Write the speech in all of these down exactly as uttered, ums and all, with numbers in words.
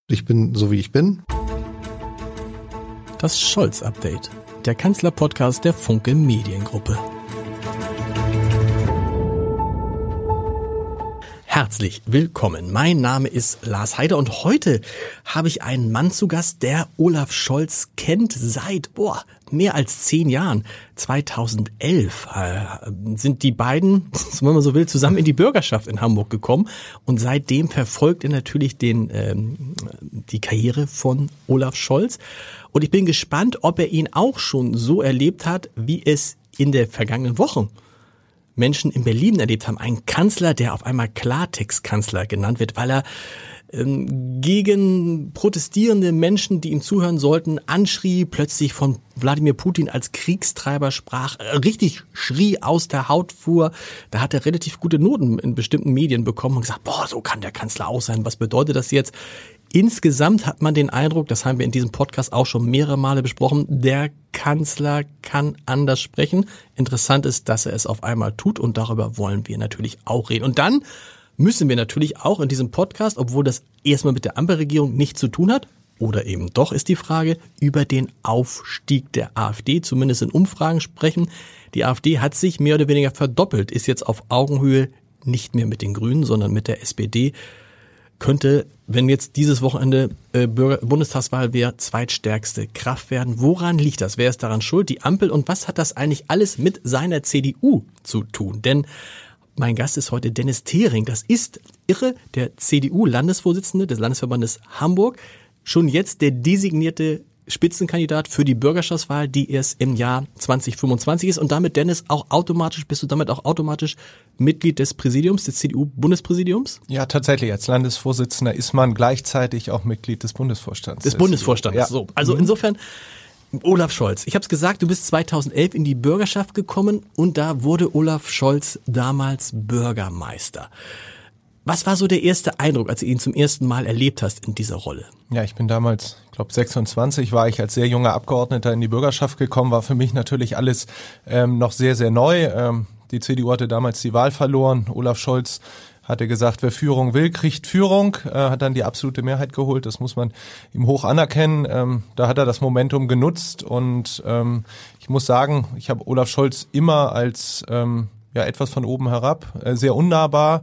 Ich bin so, wie ich bin. Das Scholz-Update, der Kanzler-Podcast der Funke Mediengruppe. Herzlich willkommen. Mein Name ist Lars Heider und heute habe ich einen Mann zu Gast, der Olaf Scholz kennt seit boah, mehr als zehn Jahren. zweitausendelf äh, sind die beiden, wenn man so will, zusammen in die Bürgerschaft in Hamburg gekommen und seitdem verfolgt er natürlich den ähm, die Karriere von Olaf Scholz und ich bin gespannt, ob er ihn auch schon so erlebt hat, wie es in der vergangenen Woche Menschen in Berlin erlebt haben. Ein Kanzler, der auf einmal Klartext-Kanzler genannt wird, weil er ähm, gegen protestierende Menschen, die ihm zuhören sollten, anschrie, plötzlich von Wladimir Putin als Kriegstreiber sprach, äh, richtig schrie, aus der Haut fuhr. Da hat er relativ gute Noten in bestimmten Medien bekommen und gesagt, boah, so kann der Kanzler auch sein. Was bedeutet das jetzt? Insgesamt hat man den Eindruck, das haben wir in diesem Podcast auch schon mehrere Male besprochen, der Kanzler kann anders sprechen. Interessant ist, dass er es auf einmal tut und darüber wollen wir natürlich auch reden. Und dann müssen wir natürlich auch in diesem Podcast, obwohl das erstmal mit der Ampelregierung nichts zu tun hat, oder eben doch ist die Frage, über den Aufstieg der AfD, zumindest in Umfragen sprechen. Die AfD hat sich mehr oder weniger verdoppelt, ist jetzt auf Augenhöhe nicht mehr mit den Grünen, sondern mit der S P D. Könnte, wenn jetzt dieses Wochenende äh, Bürger- Bundestagswahl wäre, zweitstärkste Kraft werden. Woran liegt das? Wer ist daran schuld? Die Ampel. Und was hat das eigentlich alles mit seiner C D U zu tun? Denn mein Gast ist heute Dennis Thering. Das ist irre, der C D U-Landesvorsitzende des Landesverbandes Hamburg. Schon jetzt der designierte Spitzenkandidat für die Bürgerschaftswahl, die erst im Jahr zwanzig fünfundzwanzig ist. Und damit, Dennis, auch automatisch, bist du damit auch automatisch Mitglied des Präsidiums, des C D U-Bundespräsidiums? Ja, tatsächlich. Als Landesvorsitzender ist man gleichzeitig auch Mitglied des Bundesvorstands. Des Bundesvorstands, ja. So. Also insofern, Olaf Scholz. Ich habe es gesagt, du bist zweitausendelf in die Bürgerschaft gekommen und da wurde Olaf Scholz damals Bürgermeister. Was war so der erste Eindruck, als du ihn zum ersten Mal erlebt hast in dieser Rolle? Ja, ich bin damals, ich glaube sechsundzwanzig, war ich als sehr junger Abgeordneter in die Bürgerschaft gekommen, war für mich natürlich alles ähm, noch sehr, sehr neu. Ähm, die C D U hatte damals die Wahl verloren. Olaf Scholz hatte gesagt, wer Führung will, kriegt Führung, äh, hat dann die absolute Mehrheit geholt. Das muss man ihm hoch anerkennen. Ähm, da hat er das Momentum genutzt und ähm, ich muss sagen, ich habe Olaf Scholz immer als ähm, ja etwas von oben herab, äh, sehr unnahbar.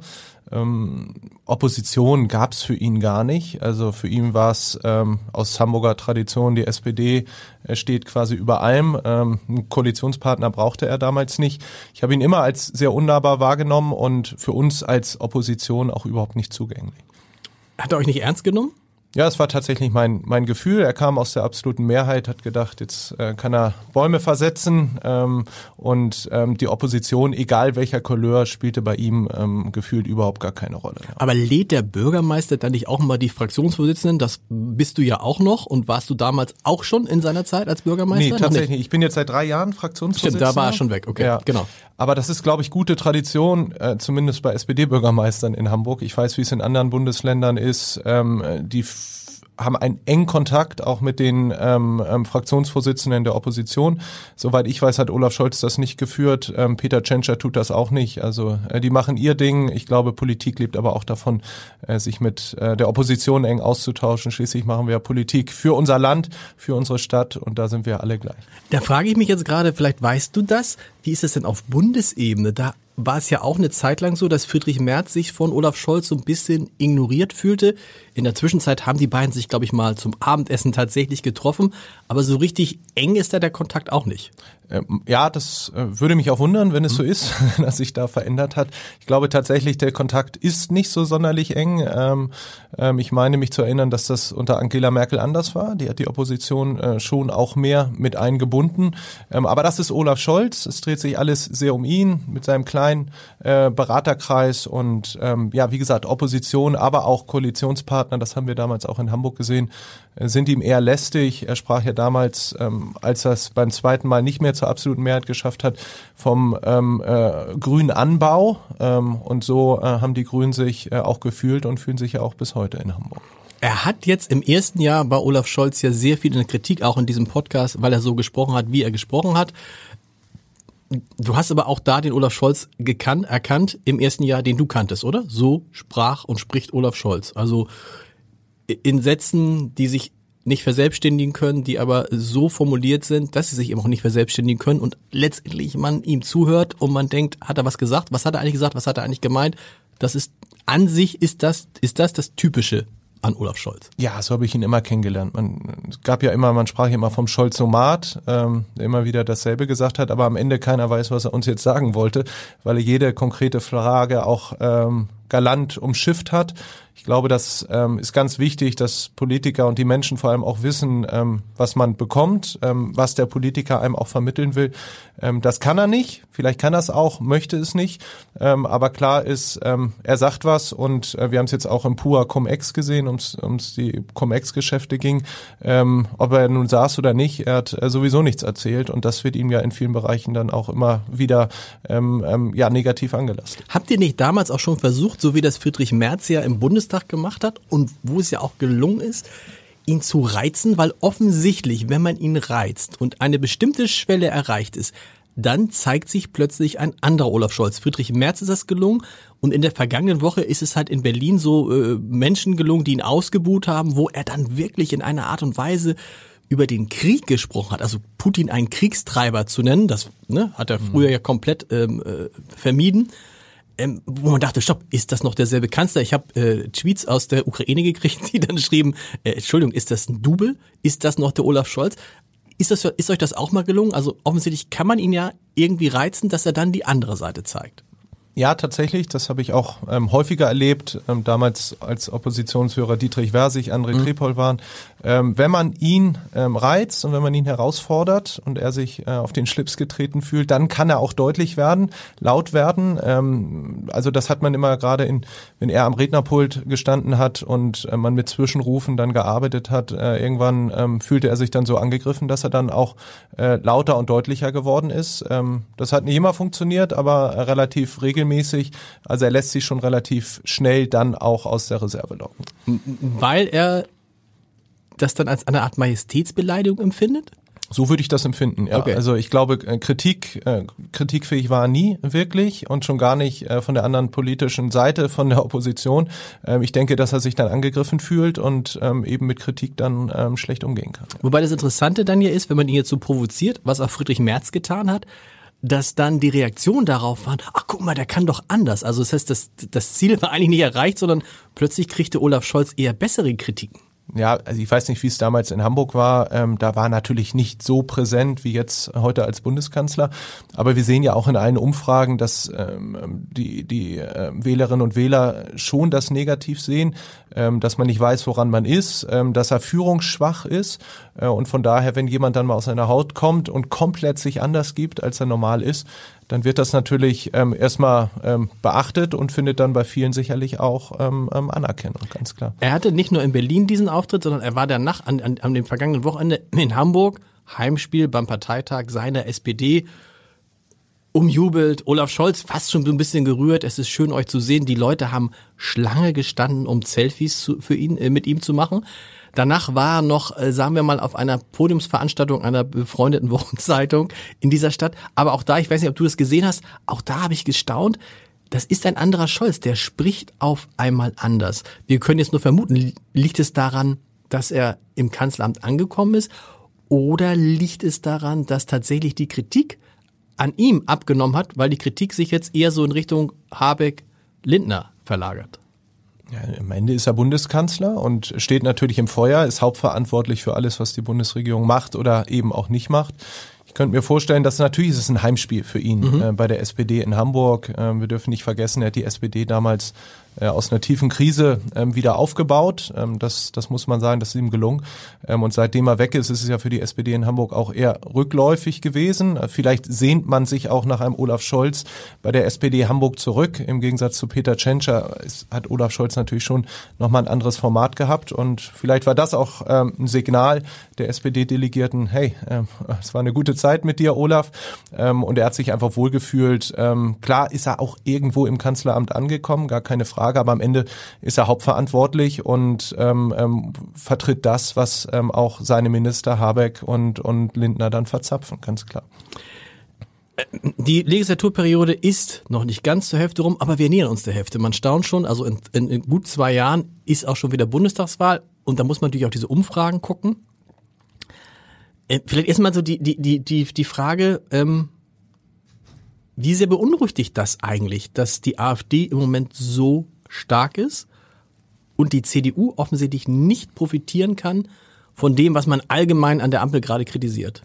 Ähm, Opposition gab es für ihn gar nicht. Also für ihn war es ähm, aus Hamburger Tradition, die S P D äh, steht quasi über allem. Ähm, einen Koalitionspartner brauchte er damals nicht. Ich habe ihn immer als sehr unnahbar wahrgenommen und für uns als Opposition auch überhaupt nicht zugänglich. Hat er euch nicht ernst genommen? Ja, es war tatsächlich mein mein Gefühl. Er kam aus der absoluten Mehrheit, hat gedacht, jetzt äh, kann er Bäume versetzen ähm, und ähm, die Opposition, egal welcher Couleur, spielte bei ihm ähm, gefühlt überhaupt gar keine Rolle. Ja. Aber lädt der Bürgermeister dann nicht auch mal die Fraktionsvorsitzenden? Das bist du ja auch noch und warst du damals auch schon in seiner Zeit als Bürgermeister? Nee, tatsächlich nicht. Ich bin jetzt seit drei Jahren Fraktionsvorsitzender. Stimmt, da war er schon weg, okay, ja. Genau. Aber das ist, glaube ich, gute Tradition, äh, zumindest bei S P D-Bürgermeistern in Hamburg. Ich weiß, wie es in anderen Bundesländern ist. Ähm, die f- haben einen engen Kontakt auch mit den ähm, ähm, Fraktionsvorsitzenden der Opposition. Soweit ich weiß, hat Olaf Scholz das nicht geführt. Ähm, Peter Tschentscher tut das auch nicht. Also äh, die machen ihr Ding. Ich glaube, Politik lebt aber auch davon, äh, sich mit äh, der Opposition eng auszutauschen. Schließlich machen wir ja Politik für unser Land, für unsere Stadt und da sind wir alle gleich. Da frage ich mich jetzt gerade, vielleicht weißt du das, wie ist es denn auf Bundesebene? Da war es ja auch eine Zeit lang so, dass Friedrich Merz sich von Olaf Scholz so ein bisschen ignoriert fühlte. In der Zwischenzeit haben die beiden sich, glaube ich, mal zum Abendessen tatsächlich getroffen. Aber so richtig eng ist da der Kontakt auch nicht. Ähm, ja, das äh, würde mich auch wundern, wenn es mhm. so ist, dass sich da verändert hat. Ich glaube tatsächlich, der Kontakt ist nicht so sonderlich eng. Ähm, ähm, ich meine mich zu erinnern, dass das unter Angela Merkel anders war. Die hat die Opposition äh, schon auch mehr mit eingebunden. Ähm, aber das ist Olaf Scholz. Es dreht sich alles sehr um ihn mit seinem kleinen äh, Beraterkreis und ähm, ja, wie gesagt, Opposition, aber auch Koalitionspartner, das haben wir damals auch in Hamburg gesehen, äh, sind ihm eher lästig. Er sprach ja damals, ähm, als er es beim zweiten Mal nicht mehr zur absoluten Mehrheit geschafft hat, vom ähm, äh, grünen Anbau. Ähm, und so äh, haben die Grünen sich äh, auch gefühlt und fühlen sich ja auch bis heute in Hamburg. Er hat jetzt im ersten Jahr, war Olaf Scholz ja sehr viel in der Kritik, auch in diesem Podcast, weil er so gesprochen hat, wie er gesprochen hat. Du hast aber auch da den Olaf Scholz gekannt, erkannt im ersten Jahr, den du kanntest, oder? So sprach und spricht Olaf Scholz. Also in Sätzen, die sich nicht verselbstständigen können, die aber so formuliert sind, dass sie sich eben auch nicht verselbstständigen können und letztendlich man ihm zuhört und man denkt, hat er was gesagt? Was hat er eigentlich gesagt? Was hat er eigentlich gemeint? Das ist, an sich ist das, ist das das Typische an Olaf Scholz. Ja, so habe ich ihn immer kennengelernt. Man, es gab ja immer, man sprach ja immer vom Scholzomat, ähm, der immer wieder dasselbe gesagt hat, aber am Ende keiner weiß, was er uns jetzt sagen wollte, weil er jede konkrete Frage auch ähm, galant umschifft hat. Ich glaube, das ähm, ist ganz wichtig, dass Politiker und die Menschen vor allem auch wissen, ähm, was man bekommt, ähm, was der Politiker einem auch vermitteln will. Ähm, das kann er nicht, vielleicht kann er es auch, möchte es nicht, ähm, aber klar ist, ähm, er sagt was und äh, wir haben es jetzt auch im P U A Cum-Ex gesehen, ums ums die Cum-Ex-Geschäfte ging. Ähm, ob er nun saß oder nicht, er hat äh, sowieso nichts erzählt und das wird ihm ja in vielen Bereichen dann auch immer wieder ähm, ähm, ja negativ angelastet. Habt ihr nicht damals auch schon versucht, so wie das Friedrich Merz ja im Bundestag gemacht hat und wo es ja auch gelungen ist, ihn zu reizen, weil offensichtlich, wenn man ihn reizt und eine bestimmte Schwelle erreicht ist, dann zeigt sich plötzlich ein anderer Olaf Scholz. Friedrich Merz ist das gelungen und in der vergangenen Woche ist es halt in Berlin so äh, Menschen gelungen, die ihn ausgebuht haben, wo er dann wirklich in einer Art und Weise über den Krieg gesprochen hat, also Putin einen Kriegstreiber zu nennen, das ne, hat er früher ja komplett ähm, äh, vermieden. Ähm, wo man dachte, stopp, ist das noch derselbe Kanzler? Ich habe äh, Tweets aus der Ukraine gekriegt, die dann schrieben, äh, Entschuldigung, ist das ein Double? Ist das noch der Olaf Scholz? Ist das, ist euch das auch mal gelungen? Also offensichtlich kann man ihn ja irgendwie reizen, dass er dann die andere Seite zeigt. Ja, tatsächlich, das habe ich auch ähm, häufiger erlebt, ähm, damals als Oppositionsführer Dietrich Versich, André mhm. Trepol waren. Ähm, wenn man ihn ähm, reizt und wenn man ihn herausfordert und er sich äh, auf den Schlips getreten fühlt, dann kann er auch deutlich werden, laut werden. Ähm, also das hat man immer gerade, in, wenn er am Rednerpult gestanden hat und äh, man mit Zwischenrufen dann gearbeitet hat, äh, irgendwann ähm, fühlte er sich dann so angegriffen, dass er dann auch äh, lauter und deutlicher geworden ist. Ähm, das hat nicht immer funktioniert, aber äh, relativ regelmäßig. Mäßig. Also er lässt sich schon relativ schnell dann auch aus der Reserve locken. Weil er das dann als eine Art Majestätsbeleidigung empfindet? So würde ich das empfinden, ja. Okay. Also ich glaube, Kritik, äh, kritikfähig war er nie wirklich und schon gar nicht äh, von der anderen politischen Seite, von der Opposition. Ähm, ich denke, dass er sich dann angegriffen fühlt und ähm, eben mit Kritik dann ähm, schlecht umgehen kann. Ja. Wobei das Interessante dann ja ist, wenn man ihn jetzt so provoziert, was auch Friedrich Merz getan hat, dass dann die Reaktion darauf war, ach guck mal, der kann doch anders. Also das heißt, das, das Ziel war eigentlich nicht erreicht, sondern plötzlich kriegte Olaf Scholz eher bessere Kritiken. Ja, also ich weiß nicht, wie es damals in Hamburg war. Ähm, da war natürlich nicht so präsent wie jetzt heute als Bundeskanzler. Aber wir sehen ja auch in allen Umfragen, dass ähm, die, die äh, Wählerinnen und Wähler schon das negativ sehen, ähm, dass man nicht weiß, woran man ist, ähm, dass er führungsschwach ist. Äh, und von daher, wenn jemand dann mal aus seiner Haut kommt und komplett sich anders gibt, als er normal ist, dann wird das natürlich ähm, erstmal ähm, beachtet und findet dann bei vielen sicherlich auch ähm, ähm, Anerkennung, ganz klar. Er hatte nicht nur in Berlin diesen Auftritt, sondern er war danach an, an, an dem vergangenen Wochenende in Hamburg, Heimspiel beim Parteitag seiner S P D, umjubelt, Olaf Scholz fast schon so ein bisschen gerührt, es ist schön euch zu sehen, die Leute haben Schlange gestanden, um Selfies zu, für ihn, äh, mit ihm zu machen. Danach war er noch, äh, sagen wir mal, auf einer Podiumsveranstaltung einer befreundeten Wochenzeitung in dieser Stadt. Aber auch da, ich weiß nicht, ob du das gesehen hast, auch da habe ich gestaunt. Das ist ein anderer Scholz, der spricht auf einmal anders. Wir können jetzt nur vermuten, liegt es daran, dass er im Kanzleramt angekommen ist? Oder liegt es daran, dass tatsächlich die Kritik an ihm abgenommen hat, weil die Kritik sich jetzt eher so in Richtung Habeck-Lindner verlagert? Ja, am Ende ist er Bundeskanzler und steht natürlich im Feuer, ist hauptverantwortlich für alles, was die Bundesregierung macht oder eben auch nicht macht. Ich könnte mir vorstellen, dass natürlich ist es ein Heimspiel für ihn mhm. äh, bei der S P D in Hamburg. Äh, wir dürfen nicht vergessen, er hat die S P D damals äh, aus einer tiefen Krise ähm, wieder aufgebaut. Ähm, das, das muss man sagen, das ist ihm gelungen. Ähm, und seitdem er weg ist, ist es ja für die S P D in Hamburg auch eher rückläufig gewesen. Äh, vielleicht sehnt man sich auch nach einem Olaf Scholz bei der S P D Hamburg zurück. Im Gegensatz zu Peter Tschentscher ist, hat Olaf Scholz natürlich schon nochmal ein anderes Format gehabt. Und vielleicht war das auch ähm, ein Signal der S P D-Delegierten, hey, äh, es war eine gute Zeit mit dir, Olaf. Ähm, und er hat sich einfach wohlgefühlt. Ähm, klar ist er auch irgendwo im Kanzleramt angekommen, gar keine Frage, aber am Ende ist er hauptverantwortlich und ähm, ähm, vertritt das, was ähm, auch seine Minister Habeck und, und Lindner dann verzapfen, ganz klar. Die Legislaturperiode ist noch nicht ganz zur Hälfte rum, aber wir nähern uns der Hälfte. Man staunt schon, also in, in, in gut zwei Jahren ist auch schon wieder Bundestagswahl. und da muss man natürlich auch diese Umfragen gucken. Äh, vielleicht erstmal so die, die, die, die, die Frage, ähm, wie sehr beunruhigt dich das eigentlich, dass die AfD im Moment so stark ist und die C D U offensichtlich nicht profitieren kann von dem, was man allgemein an der Ampel gerade kritisiert?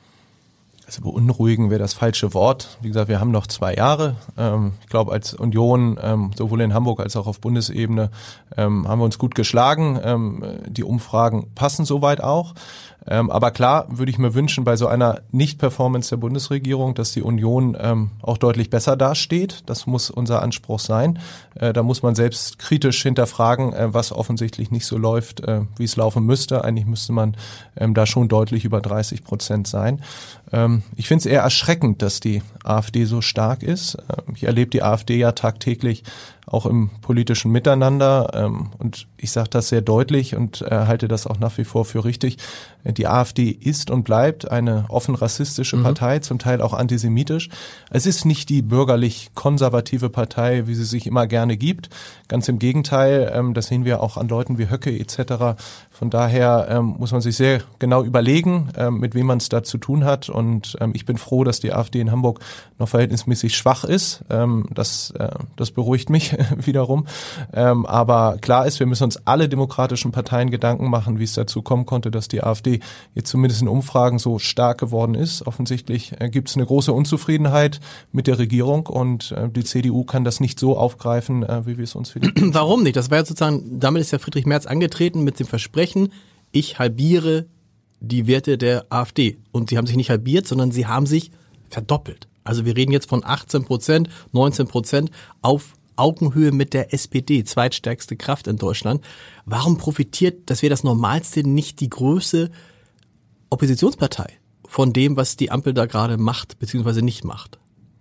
Also beunruhigen wäre das falsche Wort. Wie gesagt, wir haben noch zwei Jahre. Ähm, ich glaube, als Union, ähm, sowohl in Hamburg als auch auf Bundesebene, ähm, haben wir uns gut geschlagen. Ähm, die Umfragen passen soweit auch. Ähm, aber klar würde ich mir wünschen, bei so einer Nicht-Performance der Bundesregierung, dass die Union ähm, auch deutlich besser dasteht. Das muss unser Anspruch sein. Äh, da muss man selbst kritisch hinterfragen, äh, was offensichtlich nicht so läuft, äh, wie es laufen müsste. Eigentlich müsste man ähm, da schon deutlich über dreißig Prozent sein. Ähm, ich finde es eher erschreckend, dass die AfD so stark ist. Ähm, ich erlebe die AfD ja tagtäglich auch im politischen Miteinander. Ähm, und ich sage das sehr deutlich und äh, halte das auch nach wie vor für richtig. Die AfD ist und bleibt eine offen rassistische mhm. Partei, zum Teil auch antisemitisch. Es ist nicht die bürgerlich-konservative Partei, wie sie sich immer gerne gibt. Ganz im Gegenteil, ähm, das sehen wir auch an Leuten wie Höcke et cetera. Von daher ähm, muss man sich sehr genau überlegen, ähm, mit wem man es da zu tun hat. Und ähm, ich bin froh, dass die AfD in Hamburg noch verhältnismäßig schwach ist. Ähm, das, äh, das beruhigt mich wiederum. Ähm, aber klar ist, wir müssen uns alle demokratischen Parteien Gedanken machen, wie es dazu kommen konnte, dass die AfD jetzt zumindest in Umfragen so stark geworden ist. Offensichtlich äh, gibt es eine große Unzufriedenheit mit der Regierung und äh, die C D U kann das nicht so aufgreifen, äh, wie wir es uns vielleicht wünschen. Warum nicht? Das war ja sozusagen, damit ist ja Friedrich Merz angetreten mit dem Versprechen, ich halbiere die Werte der AfD. Und sie haben sich nicht halbiert, sondern sie haben sich verdoppelt. Also wir reden jetzt von achtzehn Prozent, neunzehn Prozent auf Augenhöhe mit der S P D, zweitstärkste Kraft in Deutschland. Warum profitiert, das wäre das Normalste, nicht die größte Oppositionspartei von dem, was die Ampel da gerade macht, beziehungsweise nicht macht?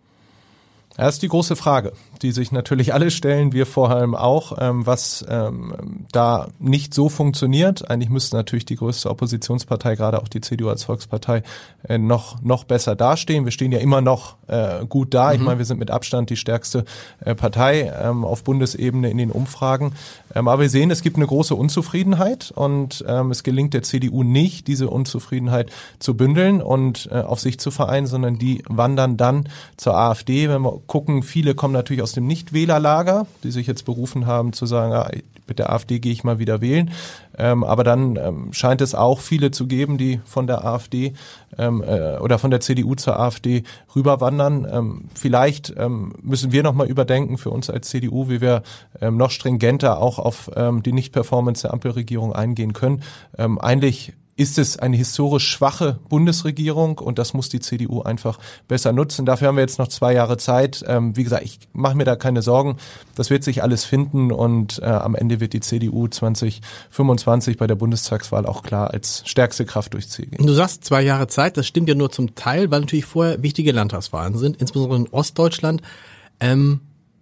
Das ist die große Frage, die sich natürlich alle stellen, wir vor allem auch, ähm, was ähm, da nicht so funktioniert. Eigentlich müsste natürlich die größte Oppositionspartei, gerade auch die C D U als Volkspartei, äh, noch noch besser dastehen. Wir stehen ja immer noch äh, gut da. Mhm. Ich meine, wir sind mit Abstand die stärkste äh, Partei ähm, auf Bundesebene in den Umfragen. Ähm, aber wir sehen, es gibt eine große Unzufriedenheit und ähm, es gelingt der C D U nicht, diese Unzufriedenheit zu bündeln und äh, auf sich zu vereinen, sondern die wandern dann zur AfD. Wenn wir gucken, viele kommen natürlich aus dem Nicht-Wählerlager, die sich jetzt berufen haben zu sagen, ah, mit der AfD gehe ich mal wieder wählen. Ähm, aber dann ähm, scheint es auch viele zu geben, die von der AfD ähm, äh, oder von der C D U zur AfD rüberwandern. Ähm, vielleicht ähm, müssen wir nochmal überdenken für uns als C D U, wie wir ähm, noch stringenter auch auf ähm, die Nicht-Performance der Ampelregierung eingehen können. Ähm, eigentlich ist es eine historisch schwache Bundesregierung und das muss die C D U einfach besser nutzen. Dafür haben wir jetzt noch zwei Jahre Zeit. Ähm, wie gesagt, ich mache mir da keine Sorgen. Das wird sich alles finden und äh, am Ende wird die C D U zwanzig fünfundzwanzig bei der Bundestagswahl auch klar als stärkste Kraft durchziehen. Du sagst zwei Jahre Zeit, das stimmt ja nur zum Teil, weil natürlich vorher wichtige Landtagswahlen sind, insbesondere in Ostdeutschland. Ähm,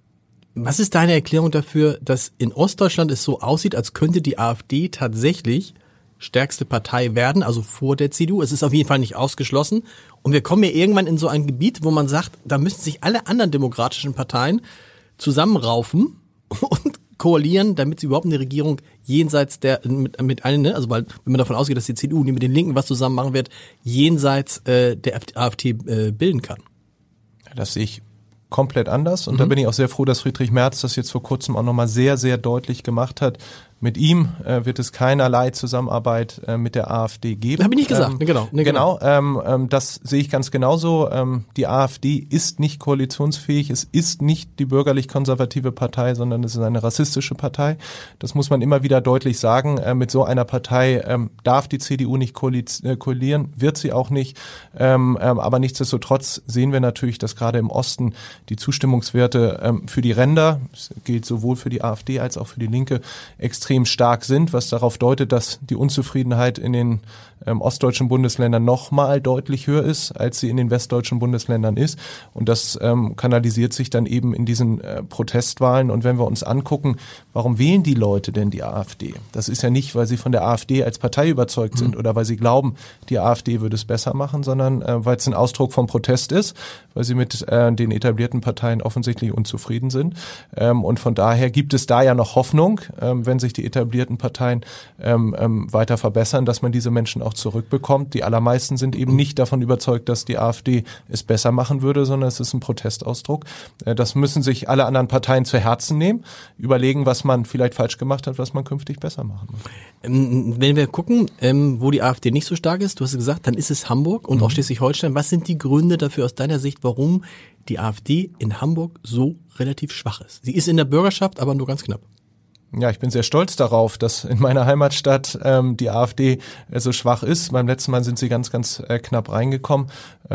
was ist deine Erklärung dafür, dass in Ostdeutschland es so aussieht, als könnte die AfD tatsächlich stärkste Partei werden, also vor der C D U. Es ist auf jeden Fall nicht ausgeschlossen. Und wir kommen ja irgendwann in so ein Gebiet, wo man sagt, da müssen sich alle anderen demokratischen Parteien zusammenraufen und koalieren, damit sie überhaupt eine Regierung jenseits der, mit, mit allen, ne? Also weil, wenn man davon ausgeht, dass die C D U nie mit den Linken was zusammen machen wird, jenseits äh, der AfD äh, bilden kann. Das sehe ich komplett anders. Und mhm. da bin ich auch sehr froh, dass Friedrich Merz das jetzt vor kurzem auch nochmal sehr, sehr deutlich gemacht hat. Mit ihm äh, wird es keinerlei Zusammenarbeit äh, mit der AfD geben. Habe ich nicht gesagt, ähm, genau. Nee, genau, ähm, ähm, das sehe ich ganz genauso. Ähm, die AfD ist nicht koalitionsfähig, es ist nicht die bürgerlich-konservative Partei, sondern es ist eine rassistische Partei. Das muss man immer wieder deutlich sagen. Äh, mit so einer Partei ähm, darf die C D U nicht koaliz- äh, koalieren, wird sie auch nicht. Ähm, ähm, aber nichtsdestotrotz sehen wir natürlich, dass gerade im Osten die Zustimmungswerte ähm, für die Ränder, das gilt sowohl für die AfD als auch für die Linke, extrem stark sind, was darauf deutet, dass die Unzufriedenheit in den ähm, ostdeutschen Bundesländern noch mal deutlich höher ist, als sie in den westdeutschen Bundesländern ist. Und das ähm, kanalisiert sich dann eben in diesen äh, Protestwahlen. Und wenn wir uns angucken, warum wählen die Leute denn die AfD? Das ist ja nicht, weil sie von der AfD als Partei überzeugt sind mhm. oder weil sie glauben, die AfD würde es besser machen, sondern äh, weil es ein Ausdruck vom Protest ist, weil sie mit äh, den etablierten Parteien offensichtlich unzufrieden sind. Ähm, und von daher gibt es da ja noch Hoffnung, ähm, wenn sich die die etablierten Parteien ähm, ähm, weiter verbessern, dass man diese Menschen auch zurückbekommt. Die allermeisten sind eben nicht davon überzeugt, dass die AfD es besser machen würde, sondern es ist ein Protestausdruck. Äh, das müssen sich alle anderen Parteien zu Herzen nehmen, überlegen, was man vielleicht falsch gemacht hat, was man künftig besser machen muss. Ähm, wenn wir gucken, ähm, wo die AfD nicht so stark ist, du hast gesagt, dann ist es Hamburg und mhm. auch Schleswig-Holstein. Was sind die Gründe dafür aus deiner Sicht, warum die AfD in Hamburg so relativ schwach ist? Sie ist in der Bürgerschaft, aber nur ganz knapp. Ja, ich bin sehr stolz darauf, dass in meiner Heimatstadt ähm, die AfD äh, so schwach ist. Beim letzten Mal sind sie ganz, ganz äh, knapp reingekommen.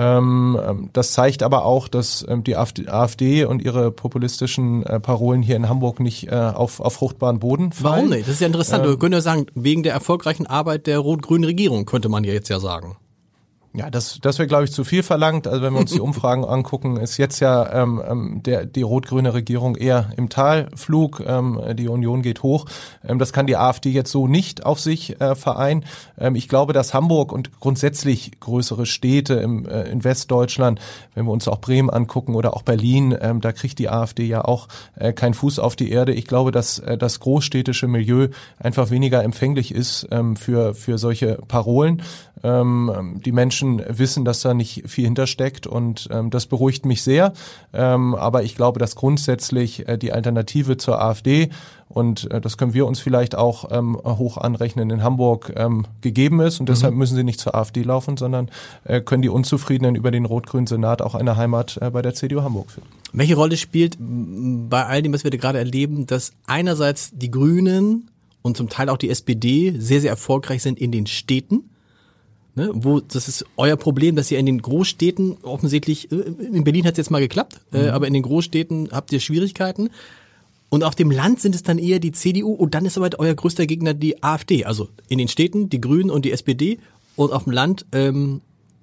Ähm, das zeigt aber auch, dass ähm, die AfD und ihre populistischen äh, Parolen hier in Hamburg nicht äh, auf, auf fruchtbaren Boden fallen. Warum nicht? Das ist ja interessant. Ähm, du könntest ja sagen, wegen der erfolgreichen Arbeit der rot-grünen Regierung, könnte man ja jetzt ja sagen. Ja, das, das wäre, glaube ich, zu viel verlangt. Also wenn wir uns die Umfragen angucken, ist jetzt ja ähm, der, die rot-grüne Regierung eher im Talflug. Ähm, die Union geht hoch. Ähm, das kann die AfD jetzt so nicht auf sich äh, vereinen. Ähm, ich glaube, dass Hamburg und grundsätzlich größere Städte im, äh, in Westdeutschland, wenn wir uns auch Bremen angucken oder auch Berlin, ähm, da kriegt die AfD ja auch äh, keinen Fuß auf die Erde. Ich glaube, dass äh, das großstädtische Milieu einfach weniger empfänglich ist ähm, für, für solche Parolen. Ähm, die Menschen wissen, dass da nicht viel hintersteckt und ähm, das beruhigt mich sehr. Ähm, aber ich glaube, dass grundsätzlich äh, die Alternative zur AfD, und äh, das können wir uns vielleicht auch ähm, hoch anrechnen, in Hamburg ähm, gegeben ist. Und deshalb mhm. müssen sie nicht zur AfD laufen, sondern äh, können die Unzufriedenen über den rot-grünen Senat auch eine Heimat äh, bei der C D U Hamburg finden. Welche Rolle spielt bei all dem, was wir da gerade erleben, dass einerseits die Grünen und zum Teil auch die S P D sehr, sehr erfolgreich sind in den Städten? Ne, wo, das ist euer Problem, dass ihr in den Großstädten offensichtlich, in Berlin hat es jetzt mal geklappt, mhm. äh, aber in den Großstädten habt ihr Schwierigkeiten. Und auf dem Land sind es dann eher die C D U und dann ist aber euer größter Gegner die AfD. Also in den Städten die Grünen und die S P D und auf dem Land ähm,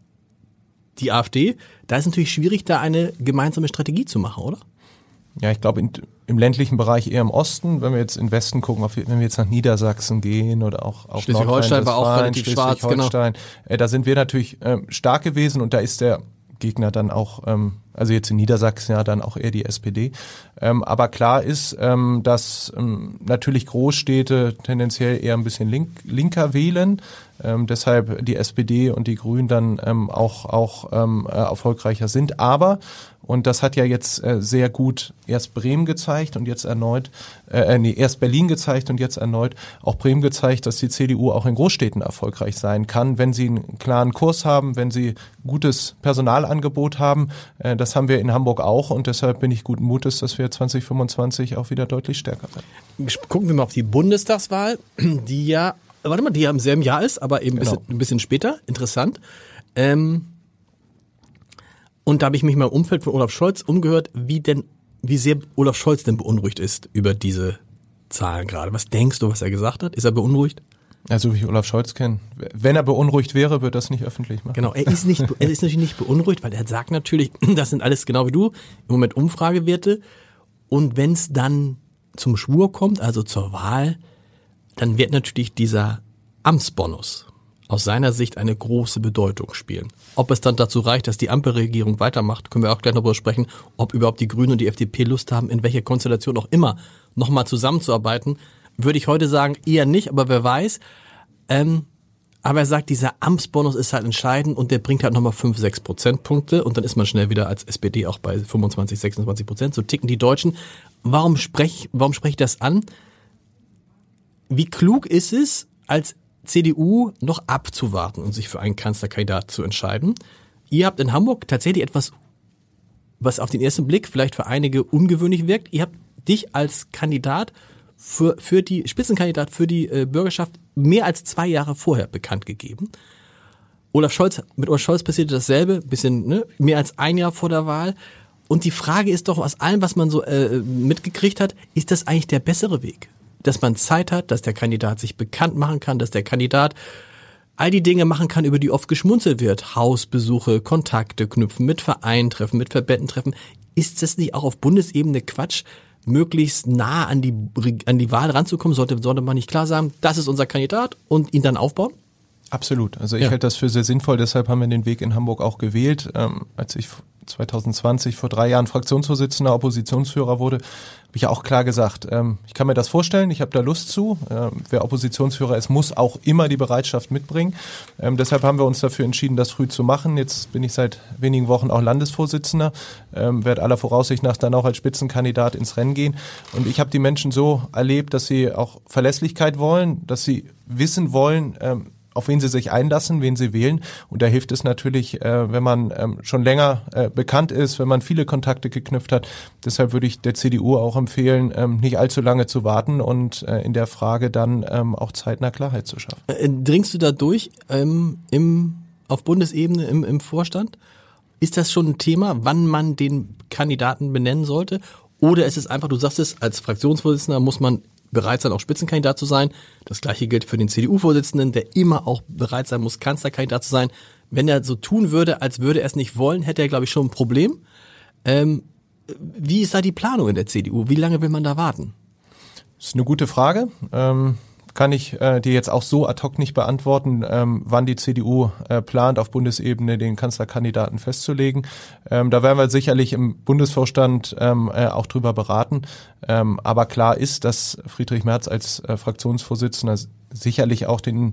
die AfD. Da ist natürlich schwierig, da eine gemeinsame Strategie zu machen, oder? Ja, ich glaube im ländlichen Bereich eher im Osten. Wenn wir jetzt in den Westen gucken, auf, wenn wir jetzt nach Niedersachsen gehen oder auch auf Schleswig-Holstein war auch relativ schwarz, genau. Äh, da sind wir natürlich ähm, stark gewesen und da ist der Gegner dann auch, ähm, also jetzt in Niedersachsen ja dann auch eher die S P D. Ähm, aber klar ist, ähm, dass ähm, natürlich Großstädte tendenziell eher ein bisschen link, linker wählen. Ähm, deshalb die S P D und die Grünen dann ähm, auch, auch ähm, äh, erfolgreicher sind. Aber, und das hat ja jetzt äh, sehr gut erst Bremen gezeigt und jetzt erneut, äh, nee, erst Berlin gezeigt und jetzt erneut auch Bremen gezeigt, dass die C D U auch in Großstädten erfolgreich sein kann, wenn sie einen klaren Kurs haben, wenn sie gutes Personalangebot haben. Äh, das haben wir in Hamburg auch und deshalb bin ich guten Mutes, dass wir zwanzig fünfundzwanzig auch wieder deutlich stärker werden. Gucken wir mal auf die Bundestagswahl, die ja, warte mal, die ja im selben Jahr ist, aber eben genau. ein, bisschen, ein bisschen später. Interessant. Ähm, und da habe ich mich mal im Umfeld von Olaf Scholz umgehört, wie denn, wie sehr Olaf Scholz denn beunruhigt ist über diese Zahlen gerade. Was denkst du, was er gesagt hat? Ist er beunruhigt? Also wie ich Olaf Scholz kenne. Wenn er beunruhigt wäre, wird das nicht öffentlich machen. Genau, er ist nicht, er ist natürlich nicht beunruhigt, weil er sagt natürlich, das sind alles genau wie du, im Moment Umfragewerte. Und wenn es dann zum Schwur kommt, also zur Wahl, dann wird natürlich dieser Amtsbonus aus seiner Sicht eine große Bedeutung spielen. Ob es dann dazu reicht, dass die Ampelregierung weitermacht, können wir auch gleich noch darüber sprechen, ob überhaupt die Grünen und die F D P Lust haben, in welcher Konstellation auch immer nochmal zusammenzuarbeiten, würde ich heute sagen, eher nicht, aber wer weiß. Ähm, aber er sagt, dieser Amtsbonus ist halt entscheidend und der bringt halt nochmal fünf, sechs Prozentpunkte und dann ist man schnell wieder als S P D auch bei fünfundzwanzig, sechsundzwanzig Prozent. So ticken die Deutschen. Warum spreche warum sprech ich das an? Wie klug ist es, als C D U noch abzuwarten und sich für einen Kanzlerkandidat zu entscheiden? Ihr habt in Hamburg tatsächlich etwas, was auf den ersten Blick vielleicht für einige ungewöhnlich wirkt. Ihr habt dich als Kandidat für, für die, Spitzenkandidat für die äh, Bürgerschaft mehr als zwei Jahre vorher bekannt gegeben. Olaf Scholz, mit Olaf Scholz passierte dasselbe, bisschen, ne, mehr als ein Jahr vor der Wahl. Und die Frage ist doch, aus allem, was man so äh, mitgekriegt hat, ist das eigentlich der bessere Weg? Dass man Zeit hat, dass der Kandidat sich bekannt machen kann, dass der Kandidat all die Dinge machen kann, über die oft geschmunzelt wird. Hausbesuche, Kontakte knüpfen, mit Vereinen treffen, mit Verbänden treffen. Ist das nicht auch auf Bundesebene Quatsch, möglichst nah an die, an die Wahl ranzukommen? Sollte, sollte man nicht klar sagen, das ist unser Kandidat und ihn dann aufbauen? Absolut. Also ich Ja. halte das für sehr sinnvoll. Deshalb haben wir den Weg in Hamburg auch gewählt. Ähm, als ich zwanzig zwanzig, vor drei Jahren Fraktionsvorsitzender, Oppositionsführer wurde, habe ich ja auch klar gesagt, ähm, ich kann mir das vorstellen, ich habe da Lust zu. Ähm, wer Oppositionsführer ist, muss auch immer die Bereitschaft mitbringen. Ähm, deshalb haben wir uns dafür entschieden, das früh zu machen. Jetzt bin ich seit wenigen Wochen auch Landesvorsitzender, ähm, werde aller Voraussicht nach dann auch als Spitzenkandidat ins Rennen gehen. Und ich habe die Menschen so erlebt, dass sie auch Verlässlichkeit wollen, dass sie wissen wollen, ähm, auf wen sie sich einlassen, wen sie wählen. Und da hilft es natürlich, äh, wenn man ähm, schon länger äh, bekannt ist, wenn man viele Kontakte geknüpft hat. Deshalb würde ich der C D U auch empfehlen, ähm, nicht allzu lange zu warten und äh, in der Frage dann ähm, auch zeitnah Klarheit zu schaffen. Äh, dringst du da durch ähm, im, auf Bundesebene im, im Vorstand? Ist das schon ein Thema, wann man den Kandidaten benennen sollte? Oder ist es einfach, du sagst es, als Fraktionsvorsitzender muss man bereit sein, auch Spitzenkandidat zu sein. Das Gleiche gilt für den C D U-Vorsitzenden, der immer auch bereit sein muss, Kanzlerkandidat zu sein. Wenn er so tun würde, als würde er es nicht wollen, hätte er, glaube ich, schon ein Problem. Ähm, wie ist da die Planung in der C D U? Wie lange will man da warten? Das ist eine gute Frage. Ähm kann ich äh, dir jetzt auch so ad hoc nicht beantworten, ähm, wann die C D U äh, plant, auf Bundesebene den Kanzlerkandidaten festzulegen. Ähm, da werden wir sicherlich im Bundesvorstand ähm, äh, auch drüber beraten. Ähm, aber klar ist, dass Friedrich Merz als äh, Fraktionsvorsitzender sicherlich auch den,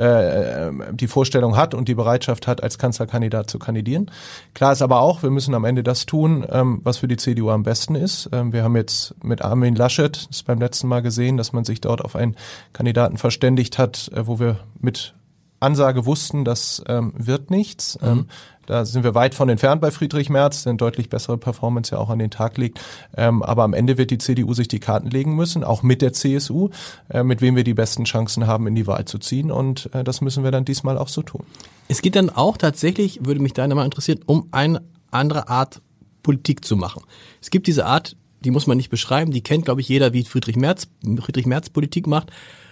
äh, die Vorstellung hat und die Bereitschaft hat, als Kanzlerkandidat zu kandidieren. Klar ist aber auch, wir müssen am Ende das tun, ähm, was für die C D U am besten ist. Ähm, wir haben jetzt mit Armin Laschet das beim letzten Mal gesehen, dass man sich dort auf einen Kandidaten verständigt hat, äh, wo wir mit Ansage wussten, das ähm, wird nichts. Mhm. Ähm, da sind wir weit von entfernt bei Friedrich Merz, der eine deutlich bessere Performance ja auch an den Tag legt. Ähm, aber am Ende wird die C D U sich die Karten legen müssen, auch mit der C S U, äh, mit wem wir die besten Chancen haben, in die Wahl zu ziehen. Und äh, das müssen wir dann diesmal auch so tun. Es geht dann auch tatsächlich, würde mich deiner mal interessieren, um eine andere Art Politik zu machen. Es gibt diese Art, die muss man nicht beschreiben, die kennt, glaube ich, jeder, wie Friedrich Merz, Friedrich Merz Politik macht.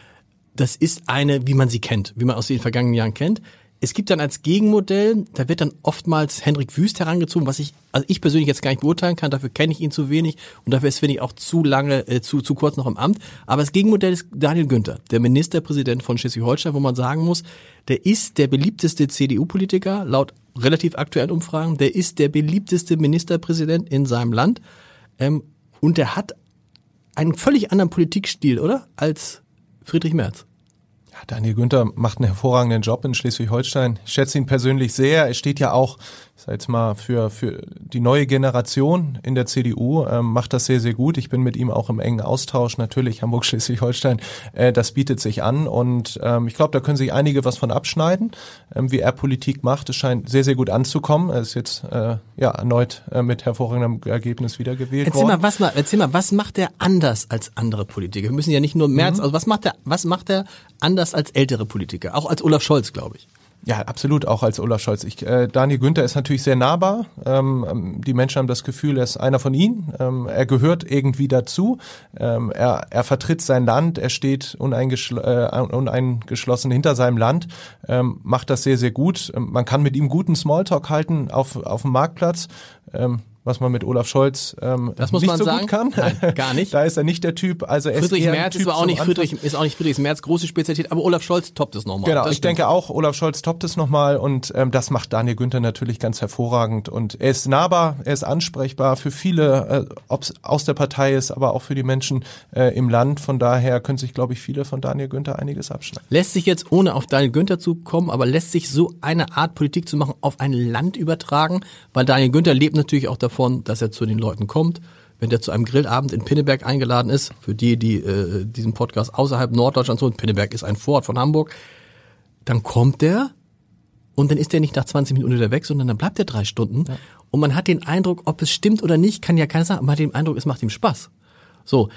Das ist eine, wie man sie kennt, wie man aus den vergangenen Jahren kennt. Es gibt dann als Gegenmodell, da wird dann oftmals Hendrik Wüst herangezogen, was ich, also ich persönlich jetzt gar nicht beurteilen kann, dafür kenne ich ihn zu wenig und dafür ist, finde ich, auch zu lange, äh, zu, zu kurz noch im Amt. Aber das Gegenmodell ist Daniel Günther, der Ministerpräsident von Schleswig-Holstein, wo man sagen muss, der ist der beliebteste C D U-Politiker, laut relativ aktuellen Umfragen, der ist der beliebteste Ministerpräsident in seinem Land, ähm, und der hat einen völlig anderen Politikstil, oder? Als Friedrich Merz. Ja, Daniel Günther macht einen hervorragenden Job in Schleswig-Holstein. Ich schätze ihn persönlich sehr. Er steht ja auch, ich sag jetzt mal, für für die neue Generation in der C D U, ähm, macht das sehr, sehr gut. Ich bin mit ihm auch im engen Austausch. Natürlich Hamburg, Schleswig-Holstein, äh, das bietet sich an. Und ähm, ich glaube, da können sich einige was von abschneiden, ähm, wie er Politik macht. Es scheint sehr, sehr gut anzukommen. Er ist jetzt äh, ja erneut äh, mit hervorragendem Ergebnis wiedergewählt Erzähl worden. mal, was mal, erzähl mal, was macht er anders als andere Politiker? Wir müssen ja nicht nur Merz, mhm. also was macht er, was macht er anders als ältere Politiker? Auch als Olaf Scholz, glaube ich. Ja, absolut, auch als Olaf Scholz. Ich, äh, Daniel Günther ist natürlich sehr nahbar. Ähm, die Menschen haben das Gefühl, er ist einer von ihnen. Ähm, er gehört irgendwie dazu. Ähm, er, er vertritt sein Land, er steht uneingeschl- äh, uneingeschlossen hinter seinem Land, ähm, macht das sehr, sehr gut. Ähm, man kann mit ihm guten Smalltalk halten auf, auf dem Marktplatz. Ähm, was man mit Olaf Scholz ähm, das muss nicht man so sagen. gut kann. Nein, gar nicht. Da ist er nicht der Typ. Also er Friedrich ist eher Merz ein Typ ist auch nicht zum Friedrich, ist auch nicht Friedrich Merz große Spezialität, aber Olaf Scholz toppt es nochmal. Genau, das ich stimmt. denke auch, Olaf Scholz toppt es nochmal und ähm, das macht Daniel Günther natürlich ganz hervorragend und er ist nahbar, er ist ansprechbar für viele, äh, ob es aus der Partei ist, aber auch für die Menschen äh, im Land. Von daher können sich, glaube ich, viele von Daniel Günther einiges abschneiden. Lässt sich jetzt, ohne auf Daniel Günther zu kommen, aber lässt sich so eine Art Politik zu machen auf ein Land übertragen? Weil Daniel Günther lebt natürlich auch davon, dass er zu den Leuten kommt. Wenn der zu einem Grillabend in Pinneberg eingeladen ist, für die, die äh, diesen Podcast außerhalb Norddeutschlands hören, Pinneberg ist ein Vorort von Hamburg, dann kommt der und dann ist der nicht nach zwanzig Minuten wieder weg, sondern dann bleibt der drei Stunden. Ja. Und man hat den Eindruck, ob es stimmt oder nicht, kann ja keiner sagen, aber man hat den Eindruck, es macht ihm Spaß. So,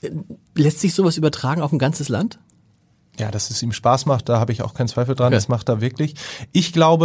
lässt sich sowas übertragen auf ein ganzes Land? Ja, dass es ihm Spaß macht, da habe ich auch keinen Zweifel dran, okay. Das macht er wirklich. Ich glaube,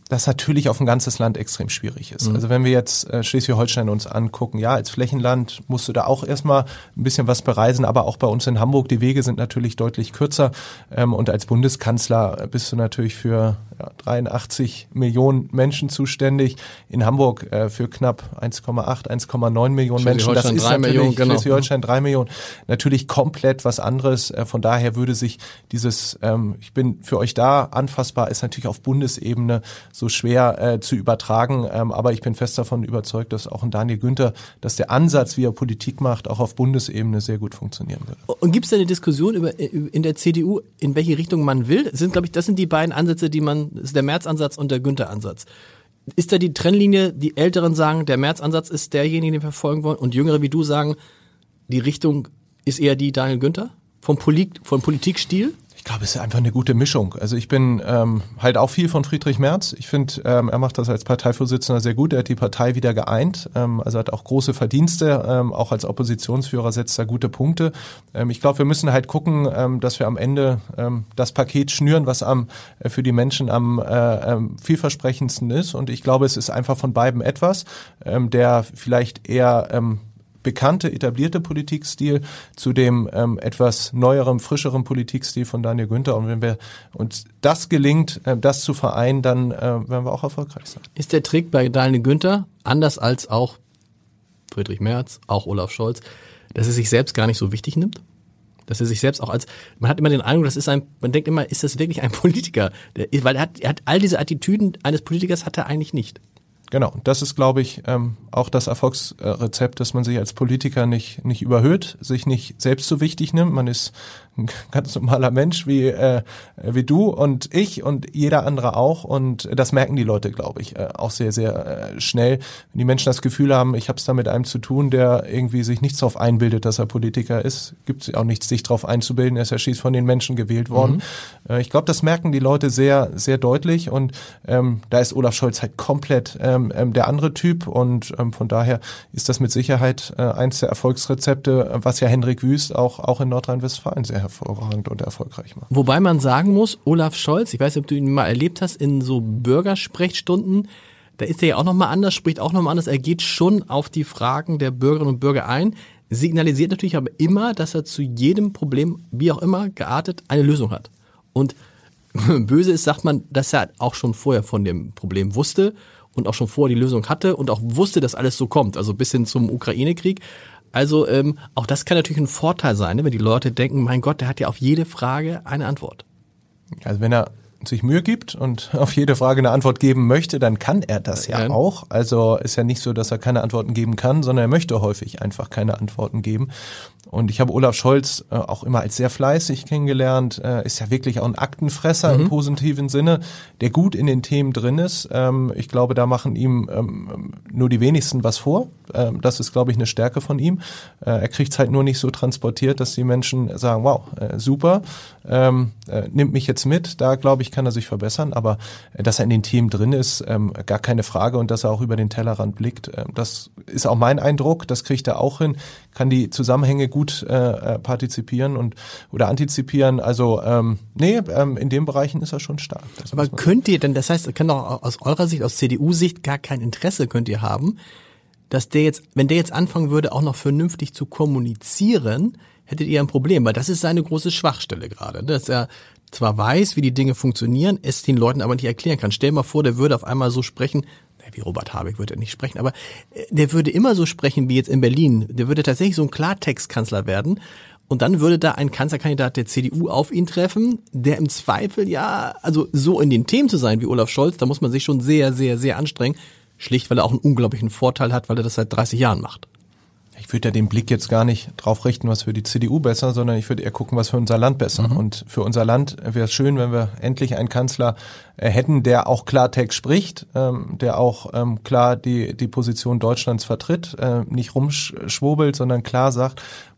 das natürlich auf ein ganzes Land extrem schwierig ist. Mhm. Also wenn wir jetzt äh, Schleswig-Holstein uns angucken, ja, als Flächenland musst du da auch erstmal ein bisschen was bereisen, aber auch bei uns in Hamburg, die Wege sind natürlich deutlich kürzer ähm, und als Bundeskanzler bist du natürlich für ja, dreiundachtzig Millionen Menschen zuständig, in Hamburg äh, für knapp eins Komma acht, eins Komma neun Millionen Menschen. Das ist drei natürlich Millionen, genau. Schleswig-Holstein drei Millionen, natürlich komplett was anderes. Äh, von daher würde sich dieses, ähm, ich bin für euch da, anfassbar, ist natürlich auf Bundesebene so schwer äh, zu übertragen, ähm, aber ich bin fest davon überzeugt, dass auch ein Daniel Günther, dass der Ansatz, wie er Politik macht, auch auf Bundesebene sehr gut funktionieren würde. Und gibt es da eine Diskussion über, in der C D U, in welche Richtung man will? Das sind, glaube ich, das sind die beiden Ansätze, die man, das ist der Merz-Ansatz und der Günther-Ansatz. Ist da die Trennlinie, die Älteren sagen, der Merz-Ansatz ist derjenige, den wir verfolgen wollen, und Jüngere wie du sagen, die Richtung ist eher die Daniel Günther? Vom, Polit, vom Politikstil? Ich glaube, es ist einfach eine gute Mischung. Also ich bin ähm, halt auch viel von Friedrich Merz. Ich finde, ähm, er macht das als Parteivorsitzender sehr gut. Er hat die Partei wieder geeint. Ähm, also hat auch große Verdienste. Ähm, auch als Oppositionsführer setzt er gute Punkte. Ähm, ich glaube, wir müssen halt gucken, ähm, dass wir am Ende ähm, das Paket schnüren, was am äh, für die Menschen am äh, ähm, vielversprechendsten ist. Und ich glaube, es ist einfach von beiden etwas, ähm, der vielleicht eher ähm, bekannte, etablierte Politikstil zu dem ähm, etwas neueren, frischeren Politikstil von Daniel Günther. Und wenn wir uns das gelingt, äh, das zu vereinen, dann äh, werden wir auch erfolgreich sein. Ist der Trick bei Daniel Günther, anders als auch Friedrich Merz, auch Olaf Scholz, dass er sich selbst gar nicht so wichtig nimmt? Dass er sich selbst auch als, man hat immer den Eindruck, das ist ein, man denkt immer, ist das wirklich ein Politiker? Der, weil er hat, er hat all diese Attitüden eines Politikers hat er eigentlich nicht. Genau, das ist, glaube ich, ähm, auch das Erfolgsrezept, dass man sich als Politiker nicht nicht überhöht, sich nicht selbst so wichtig nimmt. Man ist ein ganz normaler Mensch wie äh, wie du und ich und jeder andere auch, und das merken die Leute, glaube ich, äh, auch sehr, sehr äh, schnell. Wenn die Menschen das Gefühl haben, ich habe es da mit einem zu tun, der irgendwie sich nichts darauf einbildet, dass er Politiker ist, gibt es auch nichts, sich darauf einzubilden, er ist ja schließlich von den Menschen gewählt worden. Mhm. Äh, ich glaube, das merken die Leute sehr, sehr deutlich, und ähm, da ist Olaf Scholz halt komplett ähm, ähm, der andere Typ, und ähm, von daher ist das mit Sicherheit äh, eins der Erfolgsrezepte, was ja Hendrik Wüst auch, auch in Nordrhein-Westfalen sehr hervorragend und erfolgreich macht. Wobei man sagen muss, Olaf Scholz, ich weiß nicht, ob du ihn mal erlebt hast, in so Bürgersprechstunden, da ist er ja auch nochmal anders, spricht auch nochmal anders, er geht schon auf die Fragen der Bürgerinnen und Bürger ein, signalisiert natürlich aber immer, dass er zu jedem Problem, wie auch immer, geartet, eine Lösung hat. Und böse ist, sagt man, dass er auch schon vorher von dem Problem wusste und auch schon vorher die Lösung hatte und auch wusste, dass alles so kommt, also bis hin zum Ukraine-Krieg. Also ähm, auch das kann natürlich ein Vorteil sein, ne, wenn die Leute denken, mein Gott, der hat ja auf jede Frage eine Antwort. Also wenn er sich Mühe gibt und auf jede Frage eine Antwort geben möchte, dann kann er das ja, ja auch. Also ist ja nicht so, dass er keine Antworten geben kann, sondern er möchte häufig einfach keine Antworten geben. Und ich habe Olaf Scholz äh, auch immer als sehr fleißig kennengelernt, äh, ist ja wirklich auch ein Aktenfresser mhm. im positiven Sinne, der gut in den Themen drin ist. Ähm, ich glaube, da machen ihm ähm, nur die wenigsten was vor. Ähm, das ist, glaube ich, eine Stärke von ihm. Äh, er kriegt es halt nur nicht so transportiert, dass die Menschen sagen, wow, äh, super, ähm, äh, nimmt mich jetzt mit. Da, glaube ich, kann er sich verbessern. Aber äh, dass er in den Themen drin ist, ähm, gar keine Frage. Und dass er auch über den Tellerrand blickt, äh, das ist auch mein Eindruck. Das kriegt er auch hin, kann die Zusammenhänge gut äh, partizipieren und oder antizipieren. Also ähm, nee, ähm, in den Bereichen ist er schon stark. Aber könnt ihr denn, das heißt, kann doch aus eurer Sicht, aus C D U-Sicht gar kein Interesse könnt ihr haben, dass der jetzt, wenn der jetzt anfangen würde, auch noch vernünftig zu kommunizieren, hättet ihr ein Problem, weil das ist seine große Schwachstelle gerade, dass er zwar weiß, wie die Dinge funktionieren, es den Leuten aber nicht erklären kann. Stell dir mal vor, der würde auf einmal so sprechen, wie Robert Habeck würde er nicht sprechen, aber der würde immer so sprechen wie jetzt in Berlin. Der würde tatsächlich so ein Klartextkanzler werden. Und dann würde da ein Kanzlerkandidat der C D U auf ihn treffen, der im Zweifel ja, also so in den Themen zu sein wie Olaf Scholz, da muss man sich schon sehr, sehr, sehr anstrengen. Schlicht, weil er auch einen unglaublichen Vorteil hat, weil er das seit dreißig Jahren macht. Ich würde ja den Blick jetzt gar nicht drauf richten, was für die C D U besser, sondern ich würde eher gucken, was für unser Land besser. Mhm. Und für unser Land wäre es schön, wenn wir endlich einen Kanzler hätten, der auch Klartext spricht, ähm, der auch ähm, klar die die Position Deutschlands vertritt, äh, nicht rumschwurbelt, sondern klar sagt,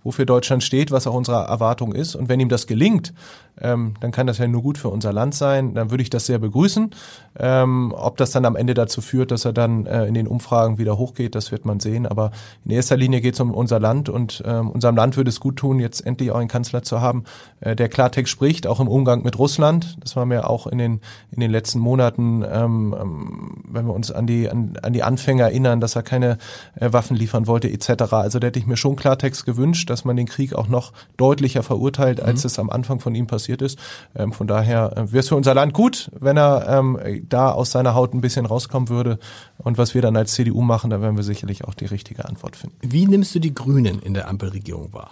wofür Deutschland steht, was auch unsere Erwartung ist. Und wenn ihm das gelingt, ähm, dann kann das ja nur gut für unser Land sein. Dann würde ich das sehr begrüßen. Ähm, ob das dann am Ende dazu führt, dass er dann äh, in den Umfragen wieder hochgeht, das wird man sehen. Aber in erster Linie geht es um unser Land und ähm, unserem Land würde es gut tun, jetzt endlich auch einen Kanzler zu haben, äh, der Klartext spricht, auch im Umgang mit Russland. Das war mir auch in den in den letzten Monaten, ähm, wenn wir uns an die an, an die Anfänge erinnern, dass er keine äh, Waffen liefern wollte et cetera. Also da hätte ich mir schon Klartext gewünscht, dass man den Krieg auch noch deutlicher verurteilt, als mhm. es am Anfang von ihm passiert ist. Ähm, von daher äh, wäre es für unser Land gut, wenn er ähm, da aus seiner Haut ein bisschen rauskommen würde. Und was wir dann als C D U machen, da werden wir sicherlich auch die richtige Antwort finden. Wie nimmst du die Grünen in der Ampelregierung wahr?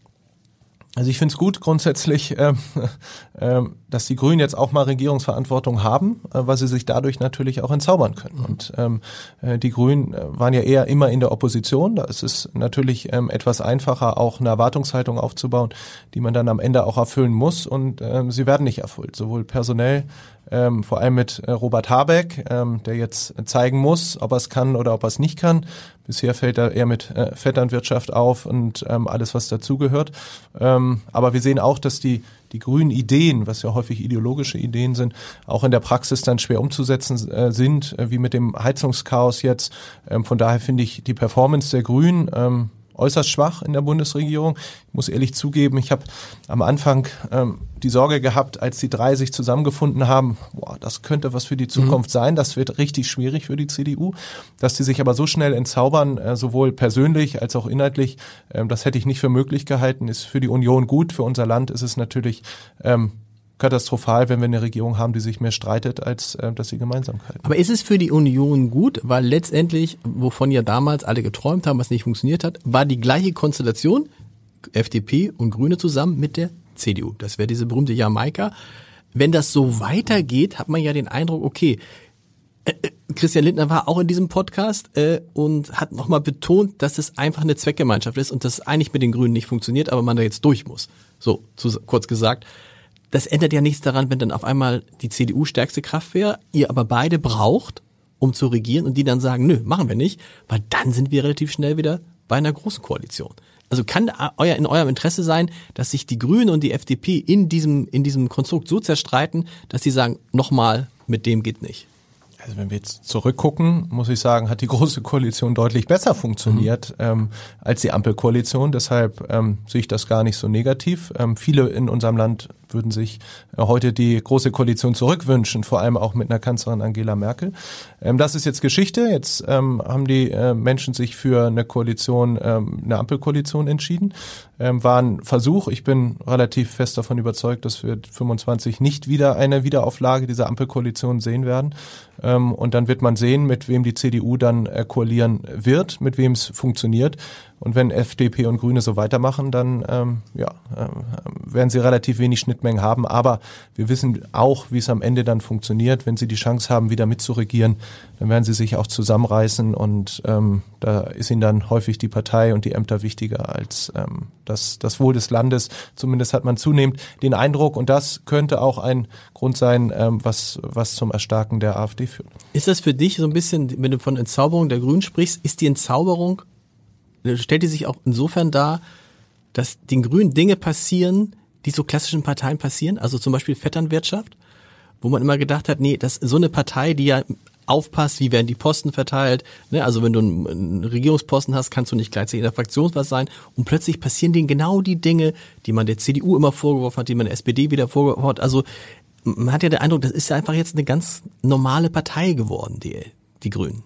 Also ich finde es gut grundsätzlich, äh, äh, dass die Grünen jetzt auch mal Regierungsverantwortung haben, äh, weil sie sich dadurch natürlich auch entzaubern können. Mhm. Und ähm, äh, die Grünen waren ja eher immer in der Opposition. Da ist es natürlich ähm, etwas einfacher, auch eine Erwartungshaltung aufzubauen, die man dann am Ende auch erfüllen muss. Und ähm, sie werden nicht erfüllt, sowohl personell, ähm, vor allem mit äh, Robert Habeck, ähm, der jetzt zeigen muss, ob er es kann oder ob er es nicht kann. Bisher fällt er eher mit äh, Vetternwirtschaft auf und ähm, alles, was dazugehört. Ähm, aber wir sehen auch, dass die die grünen Ideen, was ja häufig ideologische Ideen sind, auch in der Praxis dann schwer umzusetzen äh, sind, äh, wie mit dem Heizungschaos jetzt. Ähm, von daher finde ich die Performance der Grünen ähm, äußerst schwach in der Bundesregierung. Ich muss ehrlich zugeben, ich habe am Anfang ähm, die Sorge gehabt, als die drei sich zusammengefunden haben, boah, das könnte was für die Zukunft mhm. sein, das wird richtig schwierig für die C D U, dass die sich aber so schnell entzaubern, äh, sowohl persönlich als auch inhaltlich, ähm, das hätte ich nicht für möglich gehalten, ist für die Union gut, für unser Land ist es natürlich ähm, katastrophal, wenn wir eine Regierung haben, die sich mehr streitet, als äh, dass sie Gemeinsamkeiten. Aber ist es für die Union gut, weil letztendlich, wovon ja damals alle geträumt haben, was nicht funktioniert hat, war die gleiche Konstellation, F D P und Grüne zusammen mit der C D U. Das wäre diese berühmte Jamaika. Wenn das so weitergeht, hat man ja den Eindruck, okay, äh, Christian Lindner war auch in diesem Podcast äh, und hat nochmal betont, dass es einfach eine Zweckgemeinschaft ist und dass es eigentlich mit den Grünen nicht funktioniert, aber man da jetzt durch muss. So, zu, kurz gesagt. Das ändert ja nichts daran, wenn dann auf einmal die C D U stärkste Kraft wäre, ihr aber beide braucht, um zu regieren und die dann sagen, nö, machen wir nicht, weil dann sind wir relativ schnell wieder bei einer großen Koalition. Also kann euer, in eurem Interesse sein, dass sich die Grünen und die F D P in diesem, in diesem Konstrukt so zerstreiten, dass sie sagen, nochmal, mit dem geht nicht. Also wenn wir jetzt zurückgucken, muss ich sagen, hat die Große Koalition deutlich besser funktioniert mhm. ähm, als die Ampelkoalition. Deshalb ähm, sehe ich das gar nicht so negativ. Ähm, viele in unserem Land würden sich äh, heute die Große Koalition zurückwünschen, vor allem auch mit einer Kanzlerin Angela Merkel. Ähm, das ist jetzt Geschichte. Jetzt ähm, haben die äh, Menschen sich für eine Koalition, ähm, eine Ampelkoalition entschieden. Ähm, war ein Versuch. Ich bin relativ fest davon überzeugt, dass wir fünfundzwanzig nicht wieder eine Wiederauflage dieser Ampelkoalition sehen werden. Ähm, und dann wird man sehen, mit wem die C D U dann äh, koalieren wird, mit wem es funktioniert. Und wenn F D P und Grüne so weitermachen, dann ähm, ja, äh, werden sie relativ wenig Schnittmengen haben. Aber wir wissen auch, wie es am Ende dann funktioniert. Wenn sie die Chance haben, wieder mitzuregieren, dann werden sie sich auch zusammenreißen. Und ähm, da ist ihnen dann häufig die Partei und die Ämter wichtiger als ähm, das, das Wohl des Landes. Zumindest hat man zunehmend den Eindruck. Und das könnte auch ein Grund sein, ähm, was, was zum Erstarken der AfD führt. Ist das für dich so ein bisschen, wenn du von Entzauberung der Grünen sprichst, ist die Entzauberung, stellt die sich auch insofern dar, dass den Grünen Dinge passieren, die so klassischen Parteien passieren, also zum Beispiel Vetternwirtschaft, wo man immer gedacht hat, nee, das ist so eine Partei, die ja aufpasst, wie werden die Posten verteilt, ne? Also wenn du einen, einen Regierungsposten hast, kannst du nicht gleichzeitig in der Fraktion was sein und plötzlich passieren denen genau die Dinge, die man der C D U immer vorgeworfen hat, die man der S P D wieder vorgeworfen hat. Also man hat ja den Eindruck, das ist ja einfach jetzt eine ganz normale Partei geworden, die, die Grünen.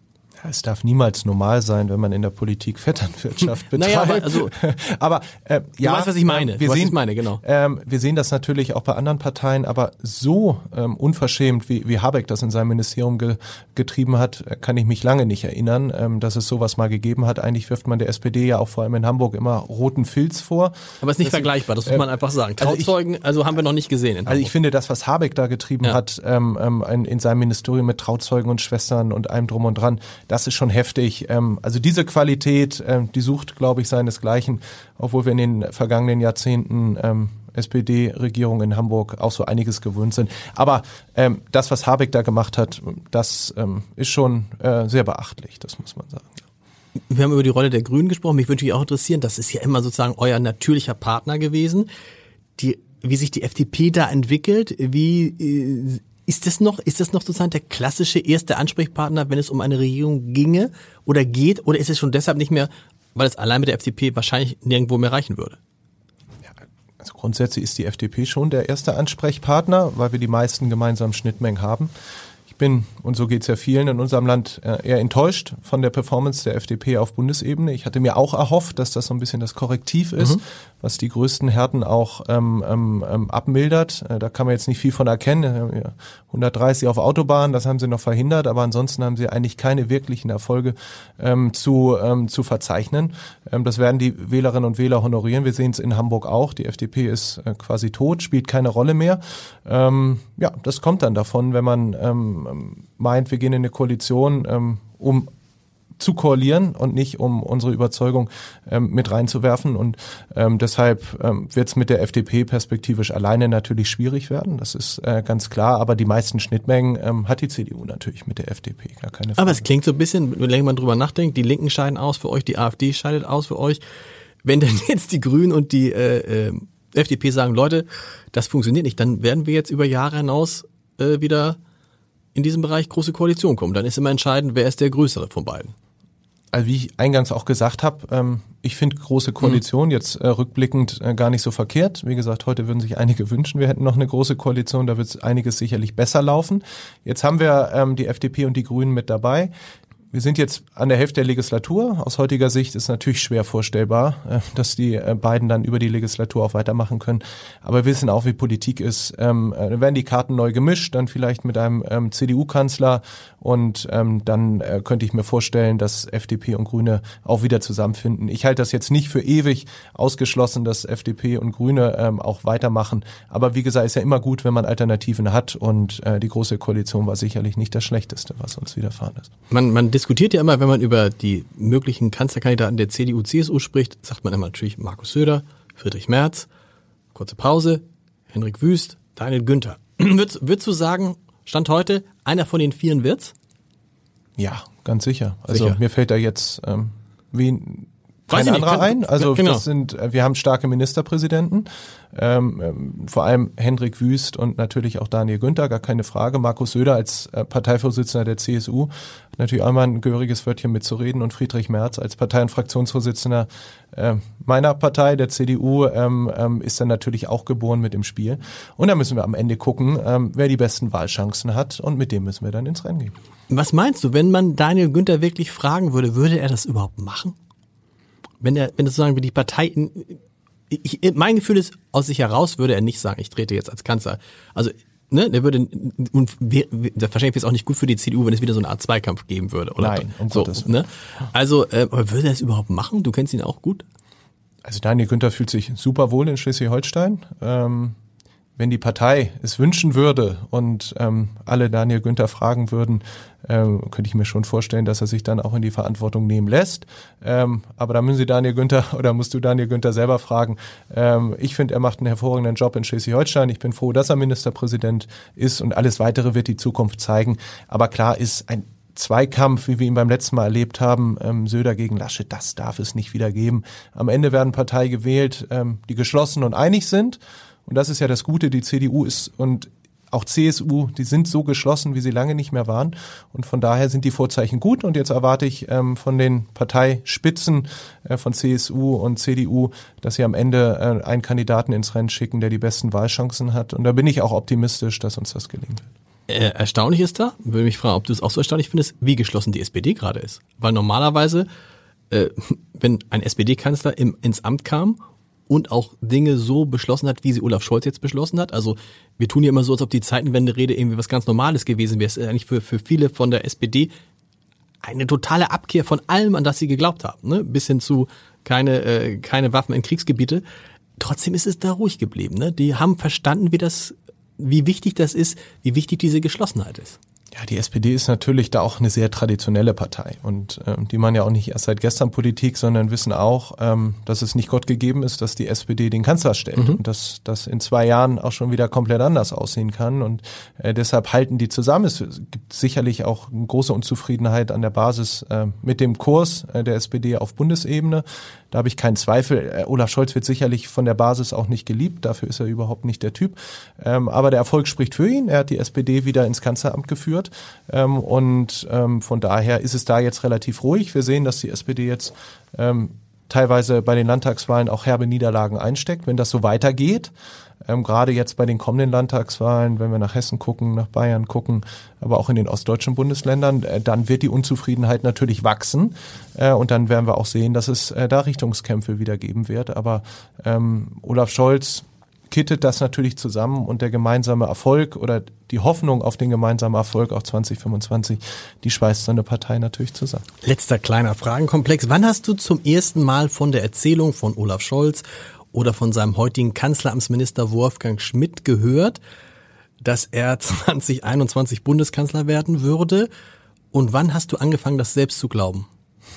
Es darf niemals normal sein, wenn man in der Politik Vetternwirtschaft betreibt. Naja, aber, also, aber äh, ja, du weißt, was ich meine. Wir was sehen, ich meine, genau. Ähm, wir sehen das natürlich auch bei anderen Parteien, aber so ähm, unverschämt, wie, wie Habeck das in seinem Ministerium ge, getrieben hat, kann ich mich lange nicht erinnern, ähm, dass es sowas mal gegeben hat. Eigentlich wirft man der S P D ja auch vor allem in Hamburg immer roten Filz vor. Aber es ist nicht das vergleichbar, das muss man äh, einfach sagen. Trauzeugen, also, ich, also haben wir noch nicht gesehen. In also ich finde, das, was Habeck da getrieben ja. hat, ähm, ähm, in, in seinem Ministerium mit Trauzeugen und Schwestern und allem drum und dran, das ist schon heftig. Also diese Qualität, die sucht, glaube ich, seinesgleichen, obwohl wir in den vergangenen Jahrzehnten ähm, S P D-Regierungen in Hamburg auch so einiges gewöhnt sind. Aber ähm, das, was Habeck da gemacht hat, das ähm, ist schon äh, sehr beachtlich, das muss man sagen. Wir haben über die Rolle der Grünen gesprochen. Mich würde mich auch interessieren, das ist ja immer sozusagen euer natürlicher Partner gewesen. Die, wie sich die F D P da entwickelt, wie ist das noch, ist das noch sozusagen der klassische erste Ansprechpartner, wenn es um eine Regierung ginge oder geht? Oder ist es schon deshalb nicht mehr, weil es allein mit der F D P wahrscheinlich nirgendwo mehr reichen würde? Ja, also grundsätzlich ist die F D P schon der erste Ansprechpartner, weil wir die meisten gemeinsamen Schnittmengen haben. Ich bin, und so geht's ja vielen in unserem Land, eher enttäuscht von der Performance der F D P auf Bundesebene. Ich hatte mir auch erhofft, dass das so ein bisschen das Korrektiv ist, mhm. was die größten Härten auch ähm, ähm, abmildert. Da kann man jetzt nicht viel von erkennen. hundertdreißig auf Autobahn, das haben sie noch verhindert, aber ansonsten haben sie eigentlich keine wirklichen Erfolge ähm, zu, ähm, zu verzeichnen. Ähm, das werden die Wählerinnen und Wähler honorieren. Wir sehen es in Hamburg auch. Die F D P ist äh, quasi tot, spielt keine Rolle mehr. Ähm, ja, das kommt dann davon, wenn man ähm, meint, wir gehen in eine Koalition, ähm, um zu koalieren und nicht um unsere Überzeugung ähm, mit reinzuwerfen. Und ähm, deshalb ähm, wird es mit der F D P perspektivisch alleine natürlich schwierig werden. Das ist äh, ganz klar. Aber die meisten Schnittmengen ähm, hat die C D U natürlich mit der F D P. Gar keine Frage. Aber es klingt so ein bisschen, wenn man drüber nachdenkt, die Linken scheiden aus für euch, die AfD scheidet aus für euch. Wenn dann jetzt die Grünen und die äh, äh, F D P sagen, Leute, das funktioniert nicht, dann werden wir jetzt über Jahre hinaus äh, wieder in diesem Bereich große Koalition kommen. Dann ist immer entscheidend, wer ist der Größere von beiden. Also wie ich eingangs auch gesagt habe, ähm, ich finde große Koalition mhm. jetzt äh, rückblickend äh, gar nicht so verkehrt. Wie gesagt, heute würden sich einige wünschen, wir hätten noch eine große Koalition, da wird einiges sicherlich besser laufen. Jetzt haben wir ähm, die F D P und die Grünen mit dabei. Wir sind jetzt an der Hälfte der Legislatur. Aus heutiger Sicht ist natürlich schwer vorstellbar, dass die beiden dann über die Legislatur auch weitermachen können. Aber wir wissen auch, wie Politik ist. Ähm, dann werden die Karten neu gemischt, dann vielleicht mit einem ähm, C D U-Kanzler. Und ähm, dann äh, könnte ich mir vorstellen, dass F D P und Grüne auch wieder zusammenfinden. Ich halte das jetzt nicht für ewig ausgeschlossen, dass F D P und Grüne ähm, auch weitermachen. Aber wie gesagt, ist ja immer gut, wenn man Alternativen hat. Und äh, die Große Koalition war sicherlich nicht das Schlechteste, was uns widerfahren ist. Man, man diskutiert ja immer, wenn man über die möglichen Kanzlerkandidaten der C D U, C S U spricht, sagt man immer natürlich Markus Söder, Friedrich Merz, kurze Pause, Henrik Wüst, Daniel Günther. Würdest, würdest du sagen, Stand heute, einer von den Vieren wird's? Ja, ganz sicher. Also sicher. Mir fällt da jetzt ähm, wie kein Weiß anderer ein. Also genau. das sind, wir haben starke Ministerpräsidenten, ähm, vor allem Hendrik Wüst und natürlich auch Daniel Günther, gar keine Frage. Markus Söder als äh, Parteivorsitzender der C S U hat natürlich auch mal ein gehöriges Wörtchen mitzureden und Friedrich Merz als Partei- und Fraktionsvorsitzender äh, meiner Partei, der C D U, ähm, ähm, ist dann natürlich auch geboren mit im Spiel. Und da müssen wir am Ende gucken, ähm, wer die besten Wahlchancen hat und mit dem müssen wir dann ins Rennen gehen. Was meinst du, wenn man Daniel Günther wirklich fragen würde, würde er das überhaupt machen? Wenn er, wenn das sozusagen wie die Partei, in, ich, mein Gefühl ist, aus sich heraus würde er nicht sagen, ich trete jetzt als Kanzler. Also, ne, der würde, und wir, wir, wahrscheinlich wäre es auch nicht gut für die C D U, wenn es wieder so eine Art Zweikampf geben würde, oder? Nein, um so, Gottes Willen. Ne? Also, äh, aber würde er es überhaupt machen? Du kennst ihn auch gut? Also Daniel Günther fühlt sich super wohl in Schleswig-Holstein. Ähm, wenn die Partei es wünschen würde und ähm, alle Daniel Günther fragen würden, ähm, könnte ich mir schon vorstellen, dass er sich dann auch in die Verantwortung nehmen lässt. Ähm, aber da müssen Sie Daniel Günther oder musst du Daniel Günther selber fragen. Ähm, ich finde, er macht einen hervorragenden Job in Schleswig-Holstein. Ich bin froh, dass er Ministerpräsident ist und alles Weitere wird die Zukunft zeigen. Aber klar ist ein Zweikampf, wie wir ihn beim letzten Mal erlebt haben, ähm, Söder gegen Laschet, das darf es nicht wieder geben. Am Ende werden Parteien gewählt, ähm, die geschlossen und einig sind. Und das ist ja das Gute, die C D U ist und auch C S U, die sind so geschlossen, wie sie lange nicht mehr waren. Und von daher sind die Vorzeichen gut. Und jetzt erwarte ich ähm, von den Parteispitzen äh, von C S U und C D U, dass sie am Ende äh, einen Kandidaten ins Rennen schicken, der die besten Wahlchancen hat. Und da bin ich auch optimistisch, dass uns das gelingen wird. Äh, erstaunlich ist da, würde mich fragen, ob du es auch so erstaunlich findest, wie geschlossen die S P D gerade ist. Weil normalerweise, äh, wenn ein S P D-Kanzler im, ins Amt kam und auch Dinge so beschlossen hat, wie sie Olaf Scholz jetzt beschlossen hat. Also wir tun ja immer so, als ob die Zeitenwende-Rede irgendwie was ganz Normales gewesen wäre. Es ist eigentlich für, für viele von der S P D eine totale Abkehr von allem, an das sie geglaubt haben. Ne? Bis hin zu keine, äh, keine Waffen in Kriegsgebiete. Trotzdem ist es da ruhig geblieben. Ne? Die haben verstanden, wie das, wie wichtig das ist, wie wichtig diese Geschlossenheit ist. Ja, die S P D ist natürlich da auch eine sehr traditionelle Partei und ähm, die machen ja auch nicht erst seit gestern Politik, sondern wissen auch, ähm, dass es nicht Gott gegeben ist, dass die S P D den Kanzler stellt mhm. und dass das in zwei Jahren auch schon wieder komplett anders aussehen kann und äh, deshalb halten die zusammen. Es gibt sicherlich auch eine große Unzufriedenheit an der Basis äh, mit dem Kurs äh, der S P D auf Bundesebene. Da habe ich keinen Zweifel. Äh, Olaf Scholz wird sicherlich von der Basis auch nicht geliebt, dafür ist er überhaupt nicht der Typ. Ähm, aber der Erfolg spricht für ihn. Er hat die S P D wieder ins Kanzleramt geführt. Ähm, und ähm, von daher ist es da jetzt relativ ruhig. Wir sehen, dass die S P D jetzt ähm, teilweise bei den Landtagswahlen auch herbe Niederlagen einsteckt. Wenn das so weitergeht, ähm, gerade jetzt bei den kommenden Landtagswahlen, wenn wir nach Hessen gucken, nach Bayern gucken, aber auch in den ostdeutschen Bundesländern, äh, dann wird die Unzufriedenheit natürlich wachsen. Äh, und dann werden wir auch sehen, dass es äh, da Richtungskämpfe wieder geben wird. Aber ähm, Olaf Scholz kittet das natürlich zusammen und der gemeinsame Erfolg oder die Hoffnung auf den gemeinsamen Erfolg auch zwanzig fünfundzwanzig, die schweißt so eine Partei natürlich zusammen. Letzter kleiner Fragenkomplex. Wann hast du zum ersten Mal von der Erzählung von Olaf Scholz oder von seinem heutigen Kanzleramtsminister Wolfgang Schmidt gehört, dass er zwanzig einundzwanzig Bundeskanzler werden würde? Und wann hast du angefangen, das selbst zu glauben?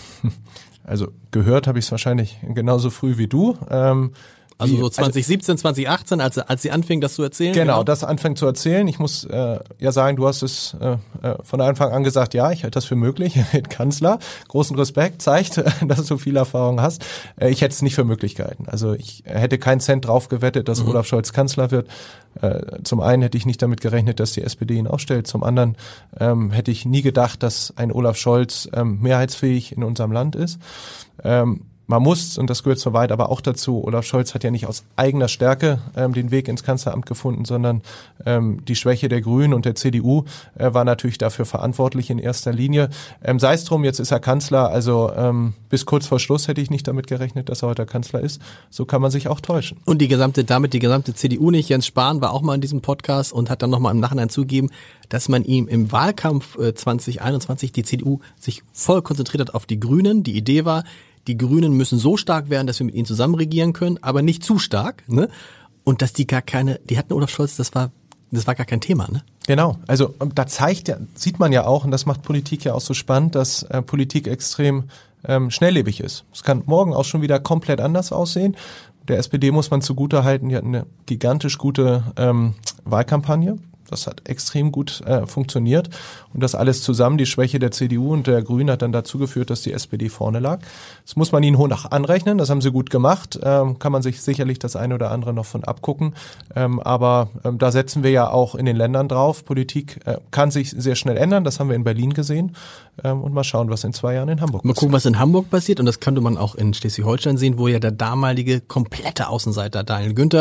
Also gehört habe ich es wahrscheinlich genauso früh wie du. Ähm, Also so zwanzig siebzehn, zwanzig achtzehn, als, als sie anfing, das zu erzählen? Genau, genau. das anfängt zu erzählen. Ich muss äh, ja sagen, du hast es äh, von Anfang an gesagt, ja, ich halte das für möglich, er wird Kanzler. Großen Respekt, zeigt, dass du viel Erfahrung hast. Äh, ich hätte es nicht für möglich gehalten. Also ich hätte keinen Cent drauf gewettet, dass mhm. Olaf Scholz Kanzler wird. Äh, zum einen hätte ich nicht damit gerechnet, dass die S P D ihn aufstellt. Zum anderen ähm, hätte ich nie gedacht, dass ein Olaf Scholz ähm, mehrheitsfähig in unserem Land ist. Ähm, Man muss, und das gehört soweit aber auch dazu, Olaf Scholz hat ja nicht aus eigener Stärke ähm, den Weg ins Kanzleramt gefunden, sondern ähm, die Schwäche der Grünen und der C D U äh, war natürlich dafür verantwortlich in erster Linie. Ähm, sei es drum, jetzt ist er Kanzler, also ähm, bis kurz vor Schluss hätte ich nicht damit gerechnet, dass er heute Kanzler ist. So kann man sich auch täuschen. Und die gesamte, damit die gesamte C D U nicht. Jens Spahn war auch mal in diesem Podcast und hat dann nochmal im Nachhinein zugegeben, dass man ihm im Wahlkampf äh, zwanzig einundzwanzig die C D U sich voll konzentriert hat auf die Grünen. Die Idee war, die Grünen müssen so stark werden, dass wir mit ihnen zusammen regieren können, aber nicht zu stark, ne? Und dass die gar keine, die hatten Olaf Scholz, das war, das war gar kein Thema, ne? Genau. Also da zeigt ja, sieht man ja auch, und das macht Politik ja auch so spannend, dass äh, Politik extrem ähm, schnelllebig ist. Es kann morgen auch schon wieder komplett anders aussehen. Der S P D muss man zugutehalten, die hat eine gigantisch gute ähm, Wahlkampagne. Das hat extrem gut äh, funktioniert und das alles zusammen, die Schwäche der C D U und der Grünen hat dann dazu geführt, dass die S P D vorne lag. Das muss man ihnen hoch anrechnen, das haben sie gut gemacht, ähm, kann man sich sicherlich das eine oder andere noch von abgucken, ähm, aber ähm, da setzen wir ja auch in den Ländern drauf. Politik äh, kann sich sehr schnell ändern, das haben wir in Berlin gesehen ähm, und mal schauen, was in zwei Jahren in Hamburg passiert. Mal gucken, was in Hamburg passiert und das könnte man auch in Schleswig-Holstein sehen, wo ja der damalige komplette Außenseiter Daniel Günther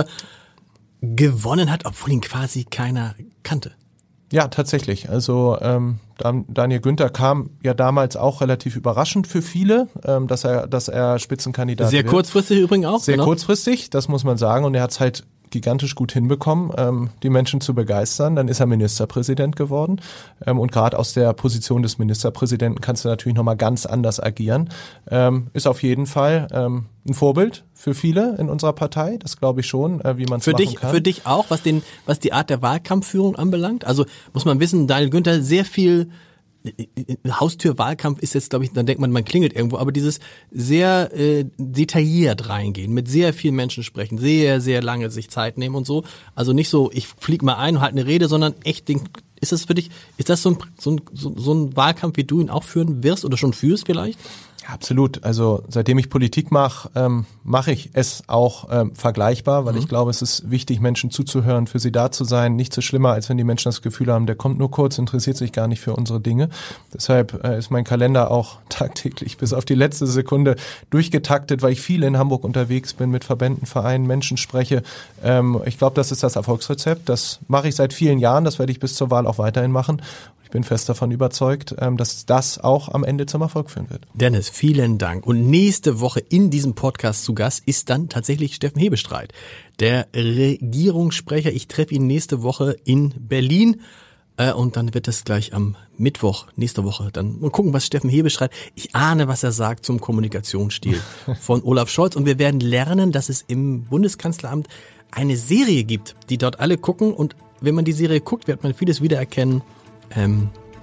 gewonnen hat, obwohl ihn quasi keiner kannte. Ja, tatsächlich. Also ähm, Daniel Günther kam ja damals auch relativ überraschend für viele, ähm, dass er, dass er Spitzenkandidat Sehr wird. kurzfristig übrigens auch. Sehr genau. kurzfristig, das muss man sagen. Und er hat es halt gigantisch gut hinbekommen, ähm, die Menschen zu begeistern. Dann ist er Ministerpräsident geworden. Ähm, und gerade aus der Position des Ministerpräsidenten kannst du natürlich nochmal ganz anders agieren. Ähm, ist auf jeden Fall ähm, ein Vorbild für viele in unserer Partei. Das glaube ich schon, äh, wie man es machen dich, kann. Für dich auch, was den, was die Art der Wahlkampfführung anbelangt? Also muss man wissen, Daniel Günther sehr viel Haustürwahlkampf ist jetzt, glaube ich, dann denkt man, man klingelt irgendwo, aber dieses sehr äh, detailliert reingehen, mit sehr vielen Menschen sprechen, sehr, sehr lange sich Zeit nehmen und so. Also nicht so, ich flieg mal ein und halt eine Rede, sondern echt, den, ist das für dich, ist das so ein, so ein, so ein Wahlkampf, wie du ihn auch führen wirst oder schon führst vielleicht? Ja, absolut. Also seitdem ich Politik mache, ähm, mache ich es auch ähm, vergleichbar, weil mhm. ich glaube, es ist wichtig, Menschen zuzuhören, für sie da zu sein. Nichts so schlimmer, als wenn die Menschen das Gefühl haben, der kommt nur kurz, interessiert sich gar nicht für unsere Dinge. Deshalb äh, ist mein Kalender auch tagtäglich bis auf die letzte Sekunde durchgetaktet, weil ich viel in Hamburg unterwegs bin, mit Verbänden, Vereinen, Menschen spreche. Ähm, ich glaube, das ist das Erfolgsrezept. Das mache ich seit vielen Jahren, das werde ich bis zur Wahl auch weiterhin machen. Ich bin fest davon überzeugt, dass das auch am Ende zum Erfolg führen wird. Dennis, vielen Dank. Und nächste Woche in diesem Podcast zu Gast ist dann tatsächlich Steffen Hebestreit, der Regierungssprecher. Ich treffe ihn nächste Woche in Berlin. Und dann wird es gleich am Mittwoch, nächste Woche, dann mal gucken, was Steffen Hebestreit, ich ahne, was er sagt zum Kommunikationsstil von Olaf Scholz. Und wir werden lernen, dass es im Bundeskanzleramt eine Serie gibt, die dort alle gucken. Und wenn man die Serie guckt, wird man vieles wiedererkennen, Ähm,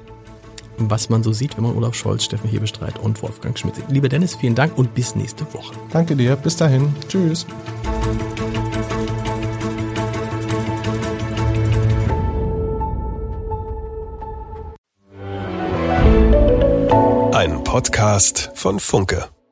was man so sieht, wenn man Olaf Scholz, Steffen Hebestreit und Wolfgang Schmidt sieht. Lieber Dennis, vielen Dank und bis nächste Woche. Danke dir, bis dahin. Tschüss. Ein Podcast von Funke.